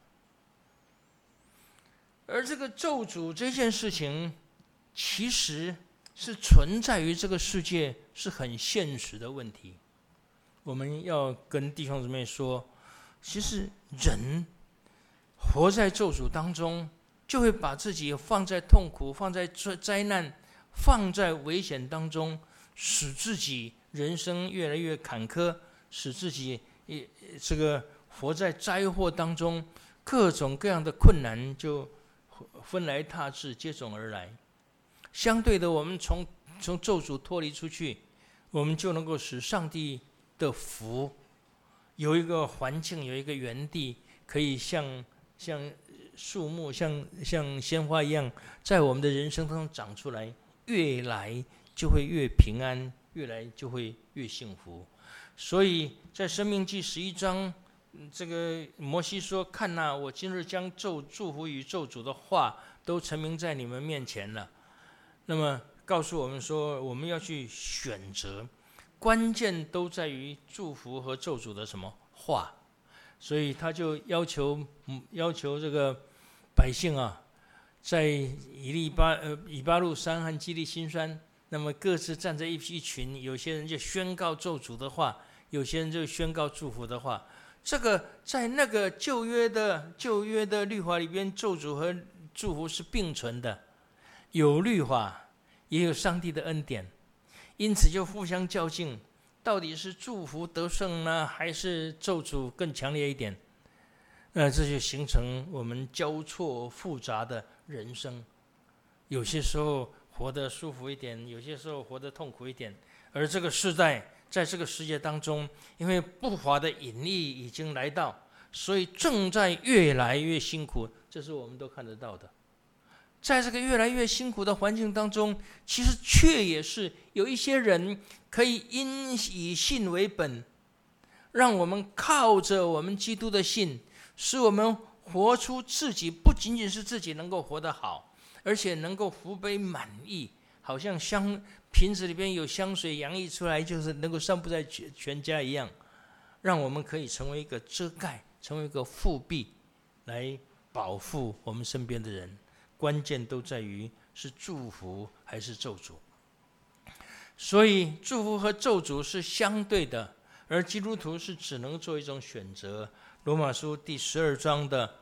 而这个咒诅这件事情其实是存在于这个世界，是很现实的问题。我们要跟弟兄姊妹说，其实人活在咒诅当中，就会把自己放在痛苦，放在灾难，放在危险当中，使自己人生越来越坎坷，使自己这个活在灾祸当中，各种各样的困难就纷来沓至，接踵而来。相对的，我们从咒诅脱离出去，我们就能够使上帝的福有一个环境，有一个园地，可以像树木，像鲜花一样，在我们的人生当中长出来，越来就会越平安，越来就会越幸福。所以在申命记11章，这个摩西说：“看哪，我今日将祝福与咒诅的话都陈明在你们面前了。”那么告诉我们说，我们要去选择，关键都在于祝福和咒诅的什么话。所以他就要求这个百姓啊，在以巴路山和基利心山，那么各自站在一群，有些人就宣告咒诅的话，有些人就宣告祝福的话。这个在那个旧约的律法里边，咒诅和祝福是并存的，有律法，也有上帝的恩典，因此就互相较劲，到底是祝福得胜呢，还是咒诅更强烈一点？这就形成我们交错复杂的人生，有些时候活得舒服一点，有些时候活得痛苦一点。而这个世代在这个世界当中，因为不法的引力已经来到，所以正在越来越辛苦，这是我们都看得到的。在这个越来越辛苦的环境当中，其实却也是有一些人可以以信为本，让我们靠着我们基督的信，使我们活出自己，不仅仅是自己能够活得好，而且能够福杯满溢，好像瓶子里边有香水洋溢出来，就是能够散布在全家一样，让我们可以成为一个遮盖，成为一个护庇，来保护我们身边的人。关键都在于是祝福还是咒诅。所以祝福和咒诅是相对的，而基督徒是只能做一种选择。罗马书第12章的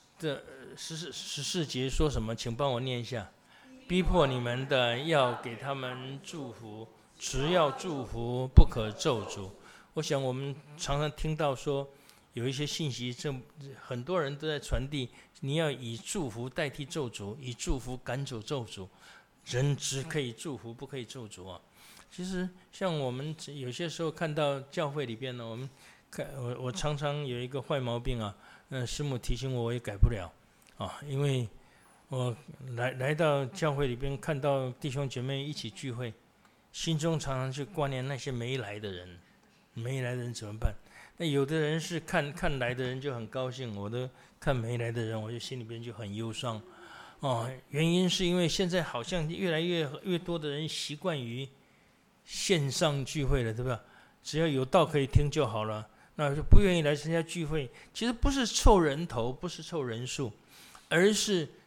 14节说什么？请帮我念一下。逼迫你们的要给他们祝福，只要祝福，不可咒诅。我想我们常常听到说，有一些信息，很多人都在传递，你要以祝福代替咒诅，以祝福赶走咒诅。人只可以祝福，不可以咒诅啊。其实像我们有些时候看到教会里边呢，我常常有一个坏毛病啊，师母提醒我也改不了啊，因为我来到教会里边，看到弟兄姐妹一起聚会，心中常常去挂念那些没来的人，没来的人怎么办？那有的人是看来的人就很高兴，我都看没来的人，我就心里边就很忧伤。原因是因为现在好像越来越多的人习惯于线上聚会了，对吧？只要有道可以听就好了，那就不愿意来参加聚会。其实不是凑人头，不是凑人数，而是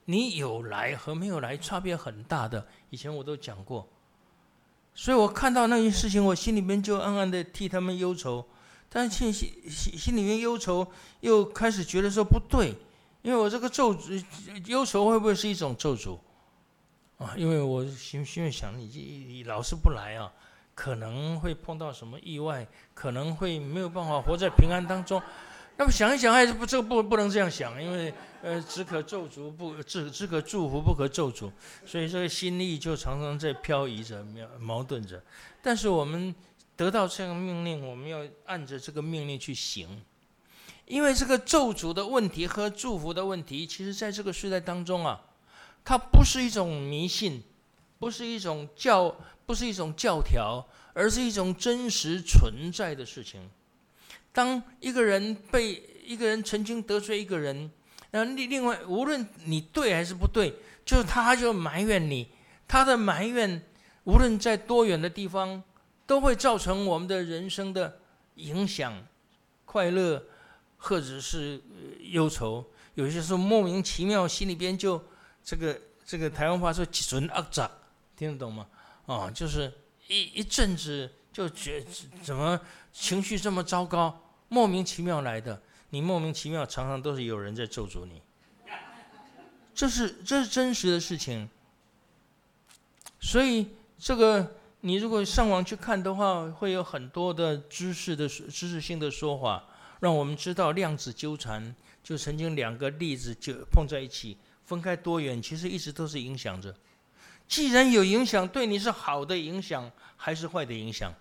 你有来和没有来差别很大的，以前我都讲过。所以我看到那些事情，我心里面就暗暗的替他们忧愁，但是心里面忧愁，又开始觉得说不对，因为我这个忧愁会不会是一种咒诅啊？因为我心里想，你老是不来啊，可能会碰到什么意外，可能会没有办法活在平安当中。那么想一想，还是不能这样想，因为只可咒诅只可祝福，不可咒诅，所以这个心意就常常在漂移着、矛盾着。但是我们得到这个命令，我们要按着这个命令去行，因为这个咒诅的问题和祝福的问题，其实在这个时代当中啊，它不是一种迷信，不是一种教条，而是一种真实存在的事情。当一个人曾经得罪一个人，另外无论你对还是不对，他就埋怨你，他的埋怨无论在多远的地方，都会造成我们的人生的影响，快乐或者是忧愁。有些时候莫名其妙，心里边就这个台湾话说几存恶杂，听得懂吗？就是一阵子就觉怎么情绪这么糟糕，莫名其妙来的。你莫名其妙常常都是有人在咒诅你，这是真实的事情。所以这个你如果上网去看的话，会有很多的知识性的说法，让我们知道量子纠缠，就曾经两个粒子就碰在一起，分开多远，其实一直都是影响着。既然有影响，对你是好的影响还是坏的影响？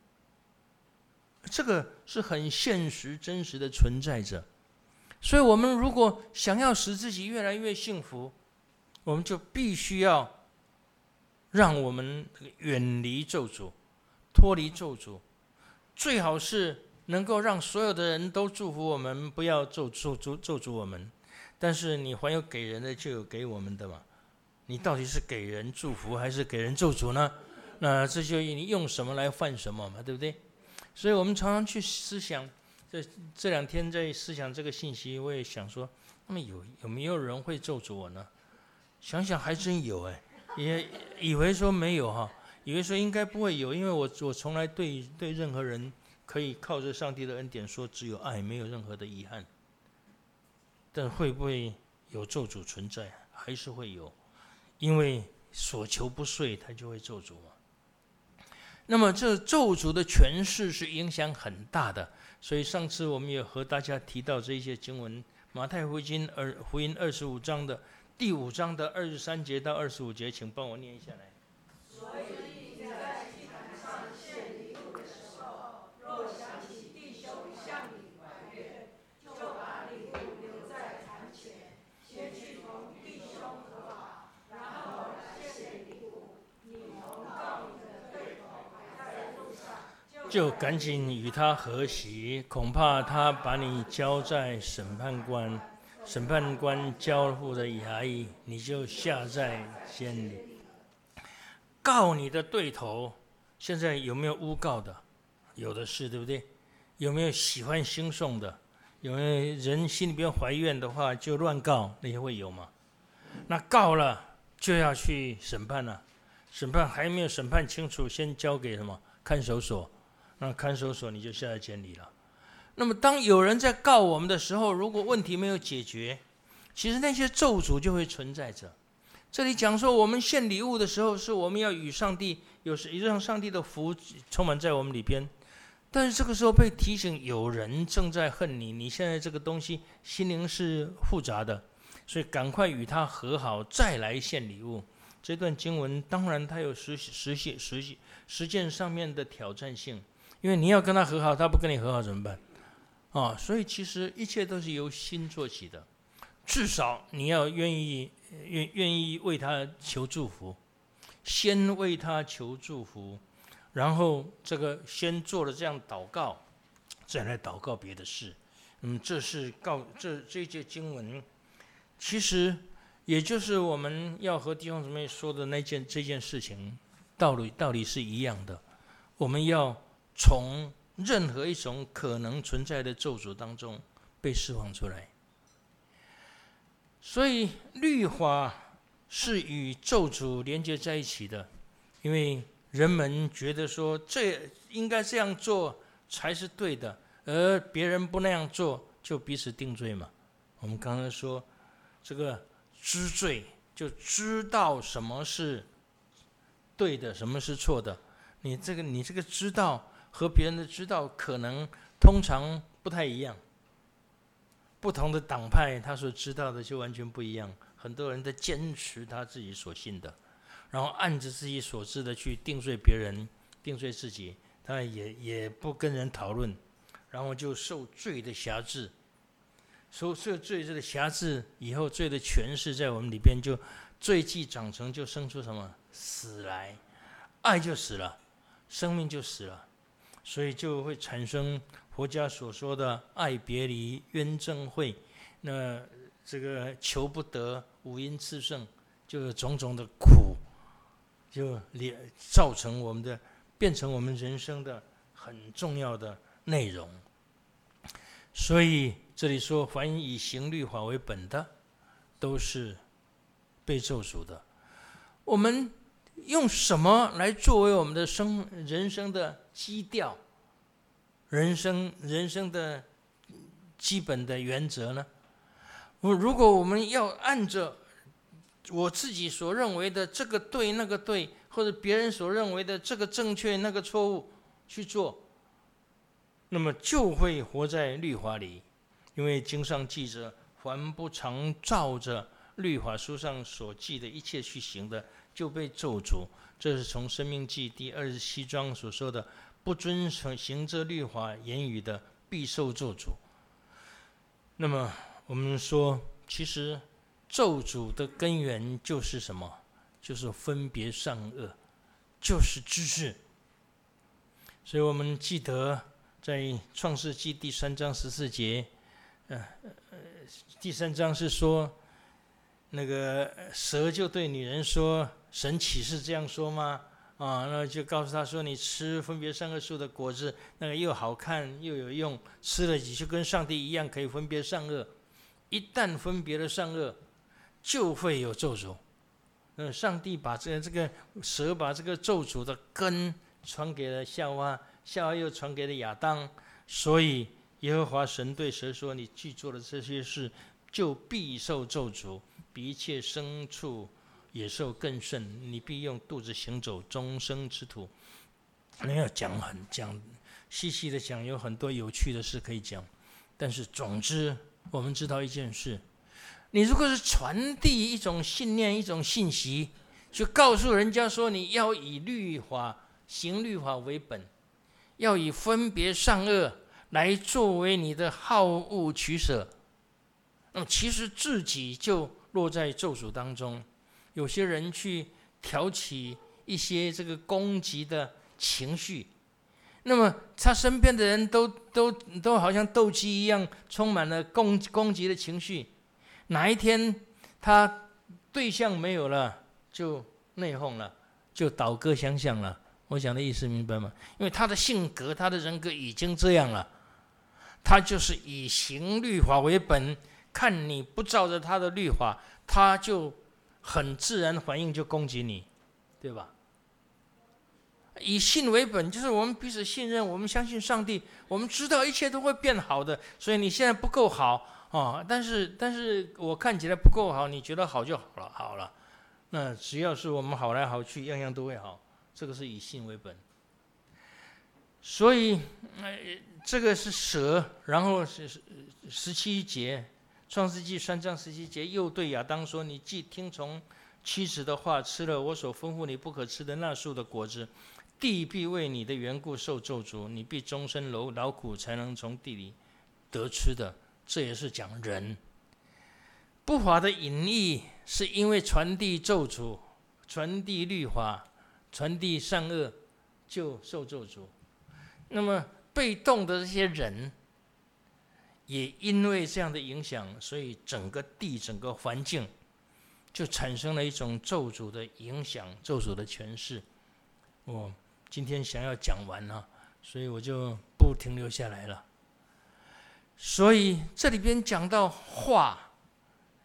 这个是很现实真实的存在着。所以我们如果想要使自己越来越幸福，我们就必须要让我们远离咒诅，脱离咒诅，最好是能够让所有的人都祝福我们，不要咒诅我们。但是你凡有给人的，就有给我们的嘛。你到底是给人祝福还是给人咒诅呢？那这就你用什么来换什么嘛，对不对？所以我们常常去思想，这两天在思想这个信息，我也想说，那么有没有人会咒诅我呢？想想还真有也以为说没有哈，以为说应该不会有，因为我从来对任何人可以靠着上帝的恩典说只有爱，没有任何的遗憾。但会不会有咒诅存在？还是会有，因为所求不遂，他就会咒诅嘛。那么这咒诅的诠释是影响很大的，所以上次我们也和大家提到这一些经文，马太福音25章的第5章的23节到25节，请帮我念一下来。 所以你在祭坛上献礼物的时候，若想起弟兄向你埋怨，就把礼物留在坛前，先去同弟兄和好，然后来献礼物。你同告你的对头还在路上， 就赶紧与他和席，恐怕他把你交在审判官交付的衙役，你就下在监里。告你的对头，现在有没有诬告的？有的是，对不对？有没有喜欢兴讼的？有没有人心里边怀怨的话就乱告，那些会有吗？那告了就要去审判了，审判还没有审判清楚，先交给什么看守所，那看守所你就下在监里了。那么当有人在告我们的时候，如果问题没有解决，其实那些咒诅就会存在着。这里讲说我们献礼物的时候，是我们要与上帝让上帝的福充满在我们里边。但是这个时候被提醒有人正在恨你，你现在这个东西心灵是复杂的，所以赶快与他和好，再来献礼物。这段经文当然它有实践上面的挑战性，因为你要跟他和好，他不跟你和好怎么办？所以其实一切都是由心做起的，至少你要愿意为他求祝福，先为他求祝福，然后这个先做了这样祷告，再来祷告别的事。这是这节经文，其实也就是我们要和弟兄姊妹说的这件事情，道理是一样的。我们要从任何一种可能存在的咒诅当中被释放出来。 所以律法是与咒诅连接在一起的，因为人们觉得说这应该这样做才是对的，而别人不那样做，就彼此定罪嘛。我们刚才说这个知罪，就知道什么是对的，什么是错的。你这个知道和别人的知道可能通常不太一样，不同的党派他所知道的就完全不一样。很多人在坚持他自己所信的，然后按着自己所知的去定罪别人，定罪自己，他也不跟人讨论，然后就受罪的辖制。受罪的辖制以后，罪的权势在我们里边，就罪既长成，就生出什么死来，爱就死了，生命就死了，所以就会产生佛家所说的爱别离、冤憎会，那这个求不得、五阴炽盛，就有种种的苦，就造成我们的，变成我们人生的很重要的内容。所以这里说，凡以行律法为本的，都是被咒诅的。我们用什么来作为我们的人生的基调，人生的基本的原则呢？如果我们要按着我自己所认为的这个对那个对，或者别人所认为的这个正确那个错误去做，那么就会活在律法里。因为经上记着，凡不常照着律法书上所记的一切去行的，就被咒诅。这是从申命记第27章所说的，不遵行这律法言语的，必受咒诅。那么我们说，其实咒诅的根源就是什么？就是分别善恶，就是知识。所以我们记得在创世纪第3章14节，第3章是说，那个蛇就对女人说：“神岂是这样说吗？”那就告诉他说：“你吃分别善恶树的果子，那个又好看又有用，吃了你就跟上帝一样，可以分别善恶。一旦分别了善恶，就会有咒诅。”上帝把这个蛇把这个咒诅的根传给了夏娃，夏娃又传给了亚当，所以耶和华神对蛇说：“你去做了这些事，就必受咒诅，比一切牲畜野兽更甚。你必用肚子行走，终生之土。”那要讲细细的讲，有很多有趣的事可以讲。但是总之，我们知道一件事：你如果是传递一种信念、一种信息，就告诉人家说你要以行律法为本，要以分别善恶来作为你的好恶取舍，那么其实自己就落在咒诅当中。有些人去挑起一些这个攻击的情绪，那么他身边的人都好像斗鸡一样，充满了攻击的情绪。哪一天他对象没有了，就内讧了，就倒戈相向了。我讲的意思明白吗？因为他的性格、他的人格已经这样了，他就是以行律法为本，看你不照着他的律法，他就很自然反应就攻击你，对吧？以信为本，就是我们彼此信任，我们相信上帝，我们知道一切都会变好的。所以你现在不够好但是我看起来不够好，你觉得好就好了。那只要是我们好来好去，样样都会好。这个是以信为本。所以这个是蛇，然后是17节，创世纪3章17节，又对亚当说：“你既听从妻子的话，吃了我所吩咐你不可吃的那树的果子，地必为你的缘故受咒诅，你必终身劳苦，才能从地里得吃的。”这也是讲人不法的隐意，是因为传递咒诅、传递律法、传递善恶，就受咒诅。那么被动的这些人，也因为这样的影响，所以整个整个环境就产生了一种咒诅的影响、咒诅的诠释。我今天想要讲完了，所以我就不停留下来了。所以这里边讲到话，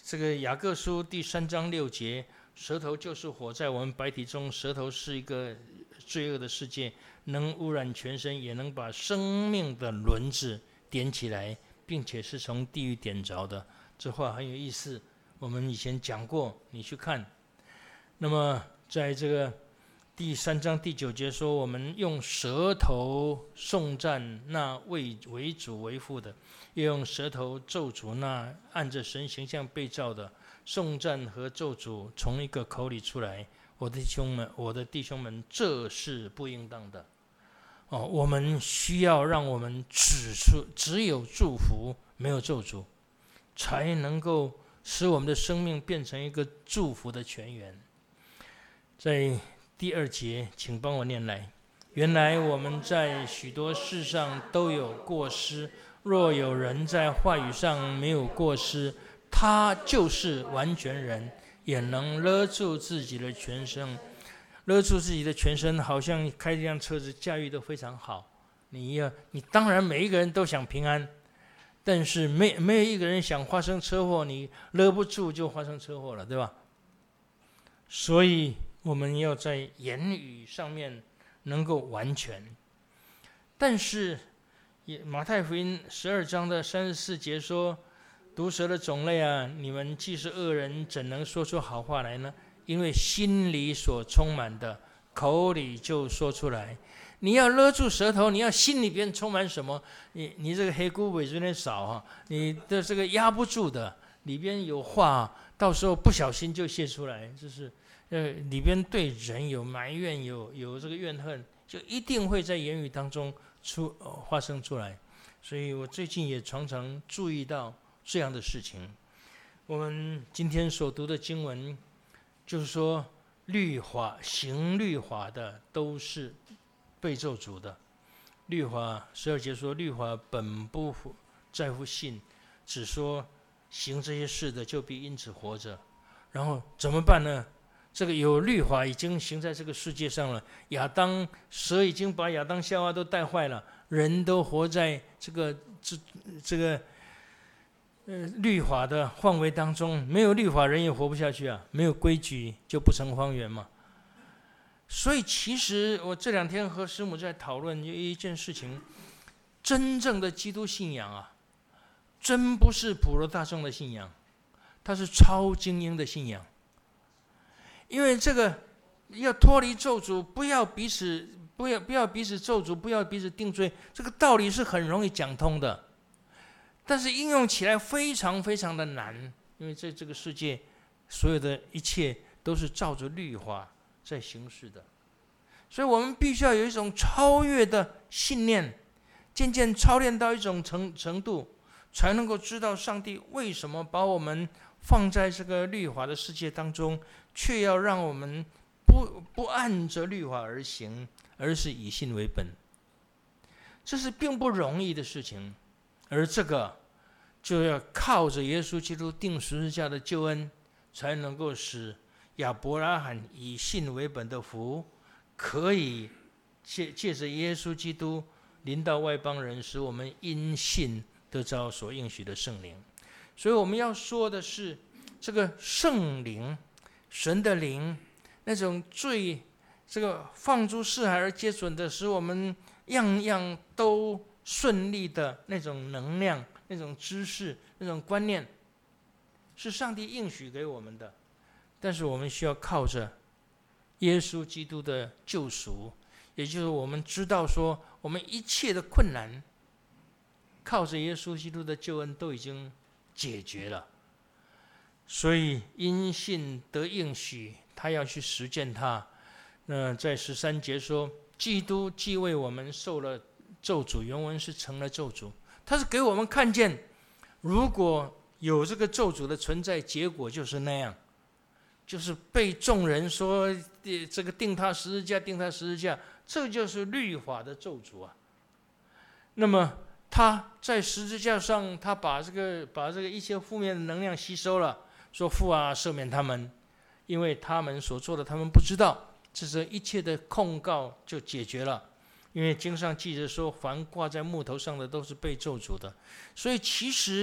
这个雅各书第3章6节，舌头就是火，在我们白体中，舌头是一个罪恶的世界，能污染全身，也能把生命的轮子点起来，并且是从地狱点着的。这话很有意思，我们以前讲过，你去看。那么在这个第3章第9节说，我们用舌头颂赞那为主为父的，又用舌头咒诅那按着神形象被造的。颂赞和咒诅从一个口里出来，我的弟兄们，这是不应当的。我们需要让我们只有祝福，没有咒诅，才能够使我们的生命变成一个祝福的泉源。在第2节，请帮我念来。原来我们在许多事上都有过失，若有人在话语上没有过失，他就是完全人，也能勒住自己的全身。勒住自己的全身，好像开一辆车子驾驭得非常好。你当然每一个人都想平安，但是没有一个人想发生车祸，你勒不住就发生车祸了，对吧？所以我们要在言语上面能够完全。但是马太福音12章的34节说，毒蛇的种类啊，你们既是恶人，怎能说出好话来呢？因为心里所充满的，口里就说出来。你要勒住舌头，你要心里边充满什么？你这个黑菇尾有点少你的这个压不住的，里边有话，到时候不小心就泄出来，就是里边对人有埋怨，有这个怨恨，就一定会在言语当中发生出来。所以我最近也常常注意到这样的事情。我们今天所读的经文，就是说行律法的都是被咒诅的。律法12节说，律法本不在乎信，只说行这些事的就必因此活着。然后怎么办呢？这个有律法已经行在这个世界上了，蛇已经把亚当夏娃都带坏了，人都活在这个律法的范围当中，没有律法人也活不下去啊，没有规矩就不成方圆嘛。所以其实我这2天和师母在讨论一件事情，真正的基督信仰啊，真不是普罗大众的信仰，它是超精英的信仰。因为这个要脱离咒诅，不要彼此咒诅，不要彼此定罪，这个道理是很容易讲通的，但是应用起来非常非常的难。因为在这个世界，所有的一切都是照着律法在行事的，所以我们必须要有一种超越的信念，渐渐操练到一种程度，才能够知道上帝为什么把我们放在这个律法的世界当中，却要让我们不按着律法而行，而是以信为本。这是并不容易的事情，而这个就要靠着耶稣基督钉十字架的救恩，才能够使亚伯拉罕以信为本的福，可以借着耶稣基督临到外邦人，使我们因信得着所应许的圣灵。所以我们要说的是，这个圣灵，神的灵，那种这个放诸四海而皆准的，使我们样样都顺利的那种能量、那种知识、那种观念，是上帝应许给我们的。但是我们需要靠着耶稣基督的救赎，也就是我们知道说，我们一切的困难，靠着耶稣基督的救恩都已经解决了。所以因信得应许，他要去实践它。那在13节说，基督既为我们受了咒诅，原文是成了咒诅，他是给我们看见，如果有这个咒诅的存在，结果就是那样，就是被众人说这个钉他十字架，这就是律法的咒诅啊。那么他在十字架上，他把这个一些负面的能量吸收了，说父啊，赦免他们，因为他们所做的他们不知道，这是一切的控告就解决了。因为经上记着说，凡挂在木头上的都是被咒诅的。所以其实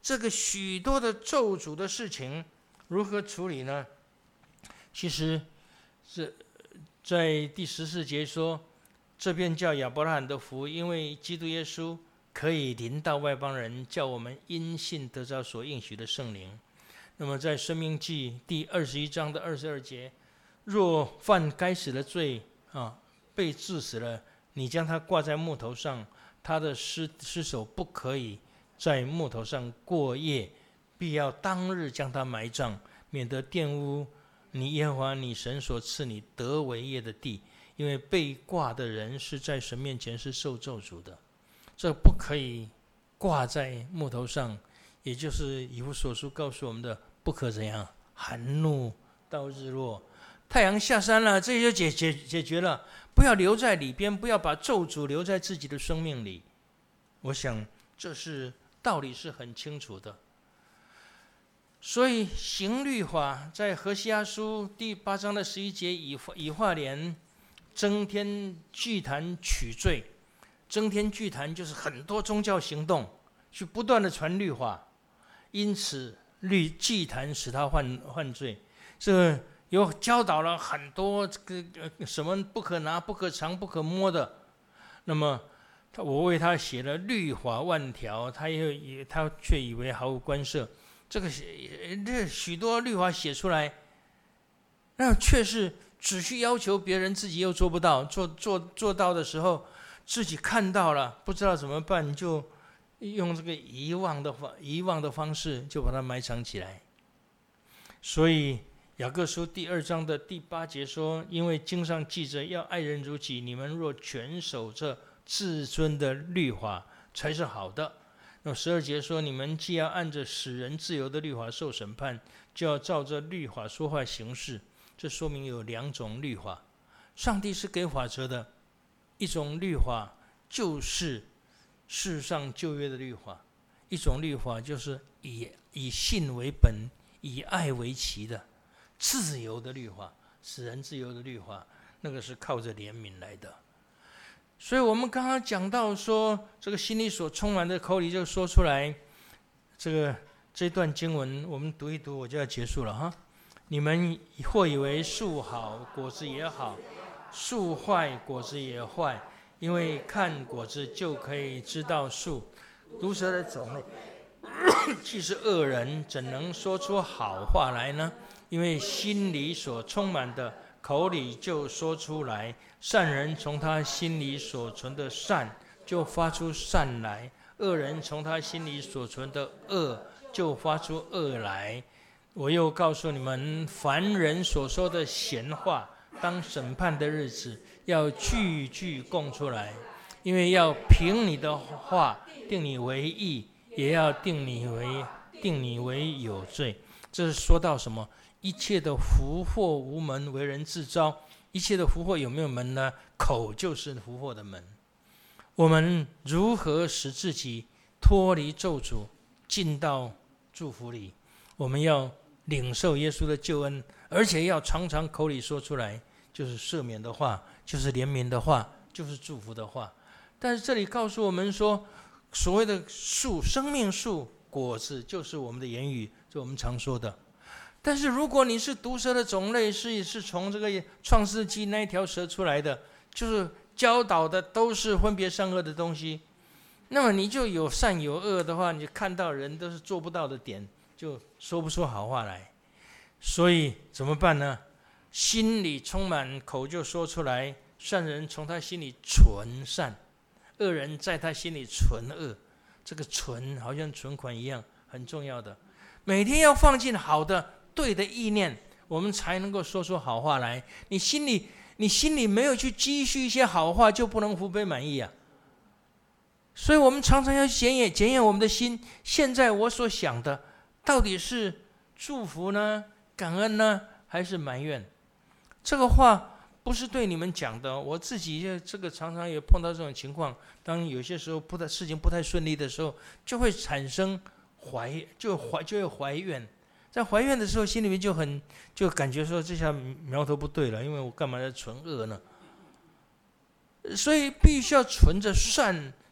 这个许多的咒诅的事情如何处理呢？其实是在第14节说，这便叫亚伯拉罕的福，因为基督耶稣可以临到外邦人，叫我们因信得着所应许的圣灵。那么在申命记第21章的22节，若犯该死的罪被治死了，你将他挂在木头上，他的尸首不可以在木头上过夜，必要当日将他埋葬，免得玷污你耶和华你神所赐你得为业的地，因为被挂的人是在神面前是受咒诅的。这不可以挂在木头上，也就是以弗所书告诉我们的，不可怎样含怒到日落，太阳下山了，这就解决了。不要留在里边，不要把咒诅留在自己的生命里。我想这是道理是很清楚的。所以行律法在何西阿书第8章的11节，以法莲增添祭坛取罪。增添祭坛就是很多宗教行动去不断的传律法，因此祭坛使他犯罪。这个有教导了很多什么不可拿、不可尝、不可摸的。那么我为他写了律法万条，他却以为毫无关涉。这许多律法写出来，那却是只需要求别人，自己又做不到。做到的时候，自己看到了不知道怎么办，就用这个遗忘的方式就把它埋藏起来。所以雅各书第2章的第8节说，因为经上记着要爱人如己，你们若全守着至尊的律法才是好的。那12节说，你们既要按着使人自由的律法受审判，就要照着律法说话行事。这说明有2种律法，上帝是给法则的。一种律法就是世上旧约的律法，一种律法就是以信为本，以爱为旗的自由的律法，使人自由的律法，那个是靠着怜悯来的。所以我们刚刚讲到说，这个心里所充满的口里就说出来。这段经文我们读一读，我就要结束了哈。你们或以为树好，果子也好；树坏，果子也坏。因为看果子就可以知道树。毒蛇的种类，既是恶人，怎能说出好话来呢？因为心里所充满的，口里就说出来。善人从他心里所存的善，就发出善来；恶人从他心里所存的恶，就发出恶来。我又告诉你们，凡人所说的闲话，当审判的日子，要句句供出来，因为要凭你的话定你为义，也要定你为有罪。这是说到什么？一切的福祸无门，为人自招。一切的福祸有没有门呢？口就是福祸的门。我们如何使自己脱离咒诅，进到祝福里？我们要领受耶稣的救恩，而且要常常口里说出来，就是赦免的话，就是怜悯的话，就是祝福的话。但是这里告诉我们说，所谓的树，生命树果子，就是我们的言语，就我们常说的。但是如果你是毒蛇的种类，是从这个创世纪那一条蛇出来的，就是教导的都是分别善恶的东西，那么你就有善有恶的话，你看到人都是做不到的点，就说不出好话来。所以怎么办呢？心里充满，口就说出来。善人从他心里存善，恶人在他心里存恶。这个存好像存款一样，很重要的。每天要放进好的对的意念，我们才能够说出好话来。你心里没有去积蓄一些好话，就不能福杯满溢啊。所以我们常常要检验我们的心，现在我所想的到底是祝福呢、感恩呢，还是埋怨？这个话不是对你们讲的，我自己这个常常也碰到这种情况。当有些时候事情不太顺利的时候，就会产生就会怀怨。在怀怨的时候，心里面就感觉说这下苗头不对了，因为我干嘛要存恶呢？所以必须要存着善，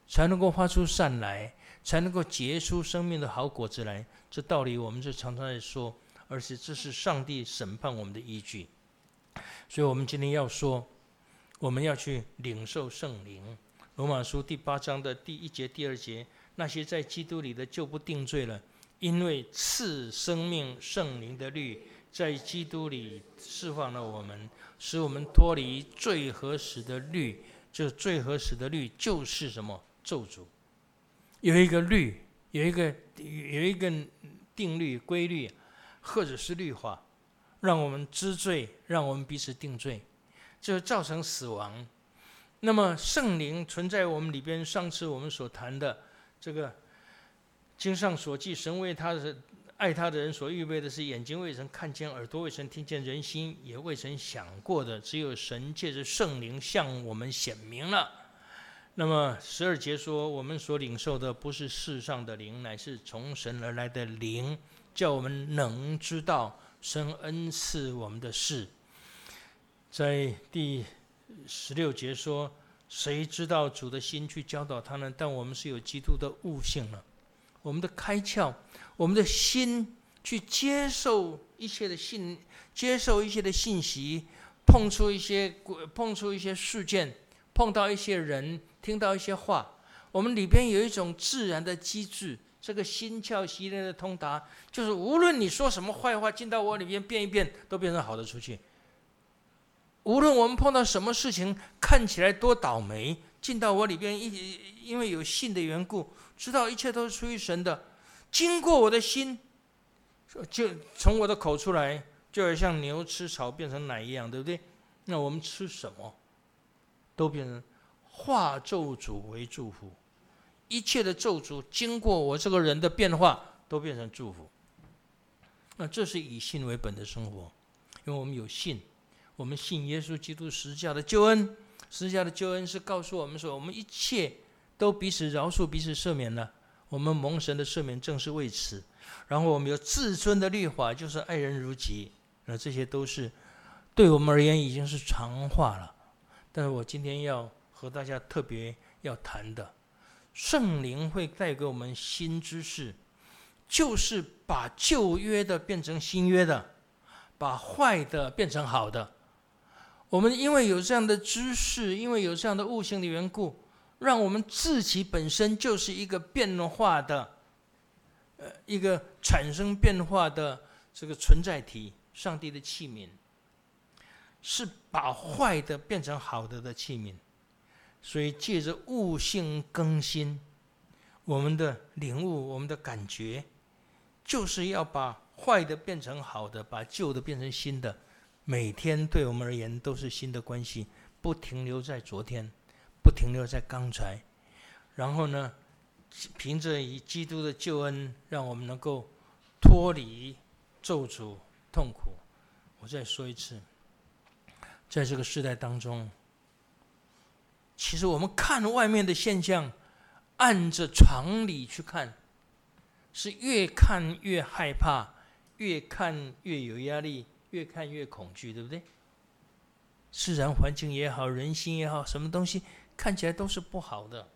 才能够发出善来，才能够结出生命的好果子来。这道理我们是常常在说，而且这是上帝审判我们的依据。所以我们今天要说，我们要去领受圣灵。罗马书第8章的第1节、第2节，那些在基督里的就不定罪了，因为赐生命圣灵的律在基督里释放了我们，使我们脱离罪和死的律。这罪和死的律就是什么？咒诅。有一个律，有一个定律、规律，或者是律法，让我们知罪，让我们彼此定罪，这造成死亡。那么圣灵存在我们里边，上次我们所谈的这个经上所记，神为他的爱他的人所预备的是眼睛未曾看见，耳朵未曾听见，人心也未曾想过的，只有神借着圣灵向我们显明了。那么12节说，我们所领受的不是世上的灵，乃是从神而来的灵，叫我们能知道神恩赐我们的事。在第16节说，谁知道主的心去教导他呢？但我们是有基督的悟性了，我们的开窍，我们的心去接受一切的信息，碰触一些事件，碰到一些人，听到一些话，我们里边有一种自然的机制，这个心窍习练的通达，就是无论你说什么坏话进到我里边变一变，都变成好的出去。无论我们碰到什么事情看起来多倒霉，进到我里边，因为有信的缘故，知道一切都是出于神的，经过我的心，就从我的口出来，就好像牛吃草变成奶一样，对不对？那我们吃什么都变成化咒诅为祝福，一切的咒诅经过我这个人的变化都变成祝福。那这是以信为本的生活，因为我们有信，我们信耶稣基督十字架的救恩。十字架的救恩是告诉我们说，我们一切都彼此饶恕，彼此赦免了，我们蒙神的赦免正是为此。然后我们有至尊的律法，就是爱人如己。那这些都是对我们而言已经是常话了。但是我今天要和大家特别要谈的，圣灵会带给我们新知识，就是把旧约的变成新约的，把坏的变成好的。我们因为有这样的知识，因为有这样的悟性的缘故，让我们自己本身就是一个变化的，一个产生变化的这个存在体，上帝的器皿，是把坏的变成好的器皿。所以借着悟性更新，我们的领悟，我们的感觉，就是要把坏的变成好的，把旧的变成新的。每天对我们而言都是新的关系，不停留在昨天，不停留在刚才。然后呢，凭着以基督的救恩，让我们能够脱离咒诅痛苦。我再说一次，在这个时代当中，其实我们看外面的现象，按着常理去看，是越看越害怕，越看越有压力，越看越恐惧，对不对？自然环境也好，人心也好，什么东西看起来都是不好的。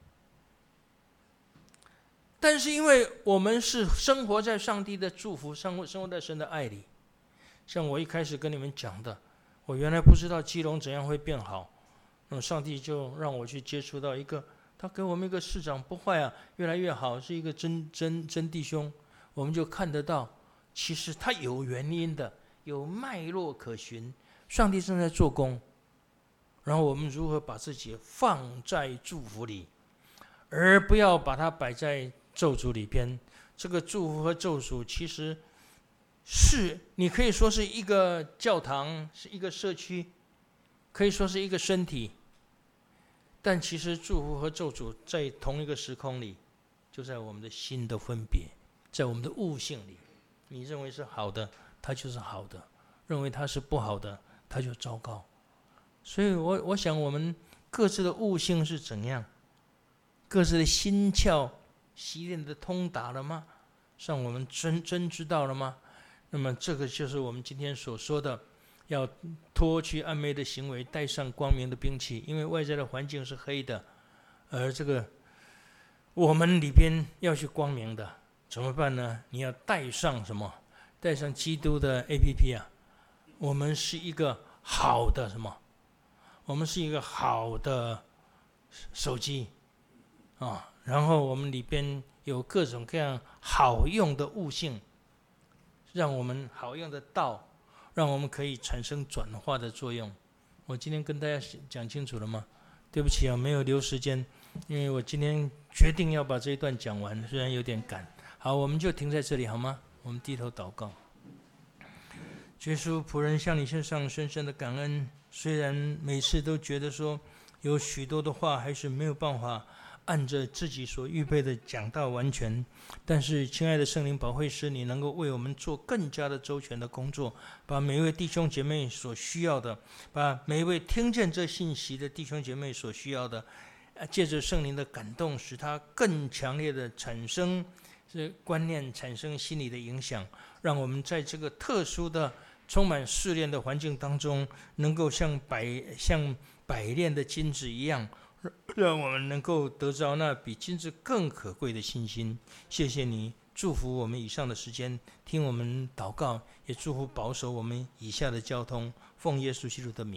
但是因为我们是生活在上帝的祝福，生活在神的爱里。像我一开始跟你们讲的，我原来不知道基隆怎样会变好，那么上帝就让我去接触到一个，他给我们一个市长不坏啊，越来越好，是一个真弟兄。我们就看得到，其实他有原因的，有脉络可循，上帝正在做工。然后我们如何把自己放在祝福里，而不要把它摆在咒诅里边。这个祝福和咒诅其实是，你可以说是一个教堂，是一个社区，可以说是一个身体，但其实祝福和咒诅在同一个时空里，就在我们的心的分别，在我们的悟性里。你认为是好的，它就是好的；认为它是不好的，它就糟糕。所以我想我们各自的悟性是怎样，各自的心窍习练的通达了吗？让我们真知道了吗？那么这个就是我们今天所说的，要脱去暗昧的行为，带上光明的兵器。因为外在的环境是黑的，而这个我们里边要去光明的，怎么办呢？你要带上什么？带上基督的 APP 啊！我们是一个好的什么？我们是一个好的手机啊，然后我们里边有各种各样好用的悟性，让我们好用的道，让我们可以产生转化的作用。我今天跟大家讲清楚了吗？对不起啊，没有留时间，因为我今天决定要把这一段讲完，虽然有点赶。好，我们就停在这里好吗？我们低头祷告。耶稣，仆人向你献上深深的感恩。虽然每次都觉得说有许多的话还是没有办法按着自己所预备的讲到完全，但是亲爱的圣灵保惠师，你能够为我们做更加的周全的工作，把每一位弟兄姐妹所需要的，把每一位听见这信息的弟兄姐妹所需要的，借着圣灵的感动，使他更强烈的产生这观念，产生心理的影响，让我们在这个特殊的充满试炼的环境当中，能够像百炼的金子一样，让我们能够得着那比金子更可贵的信心。谢谢你，祝福我们以上的时间，听我们祷告，也祝福保守我们以下的交通，奉耶稣基督的名。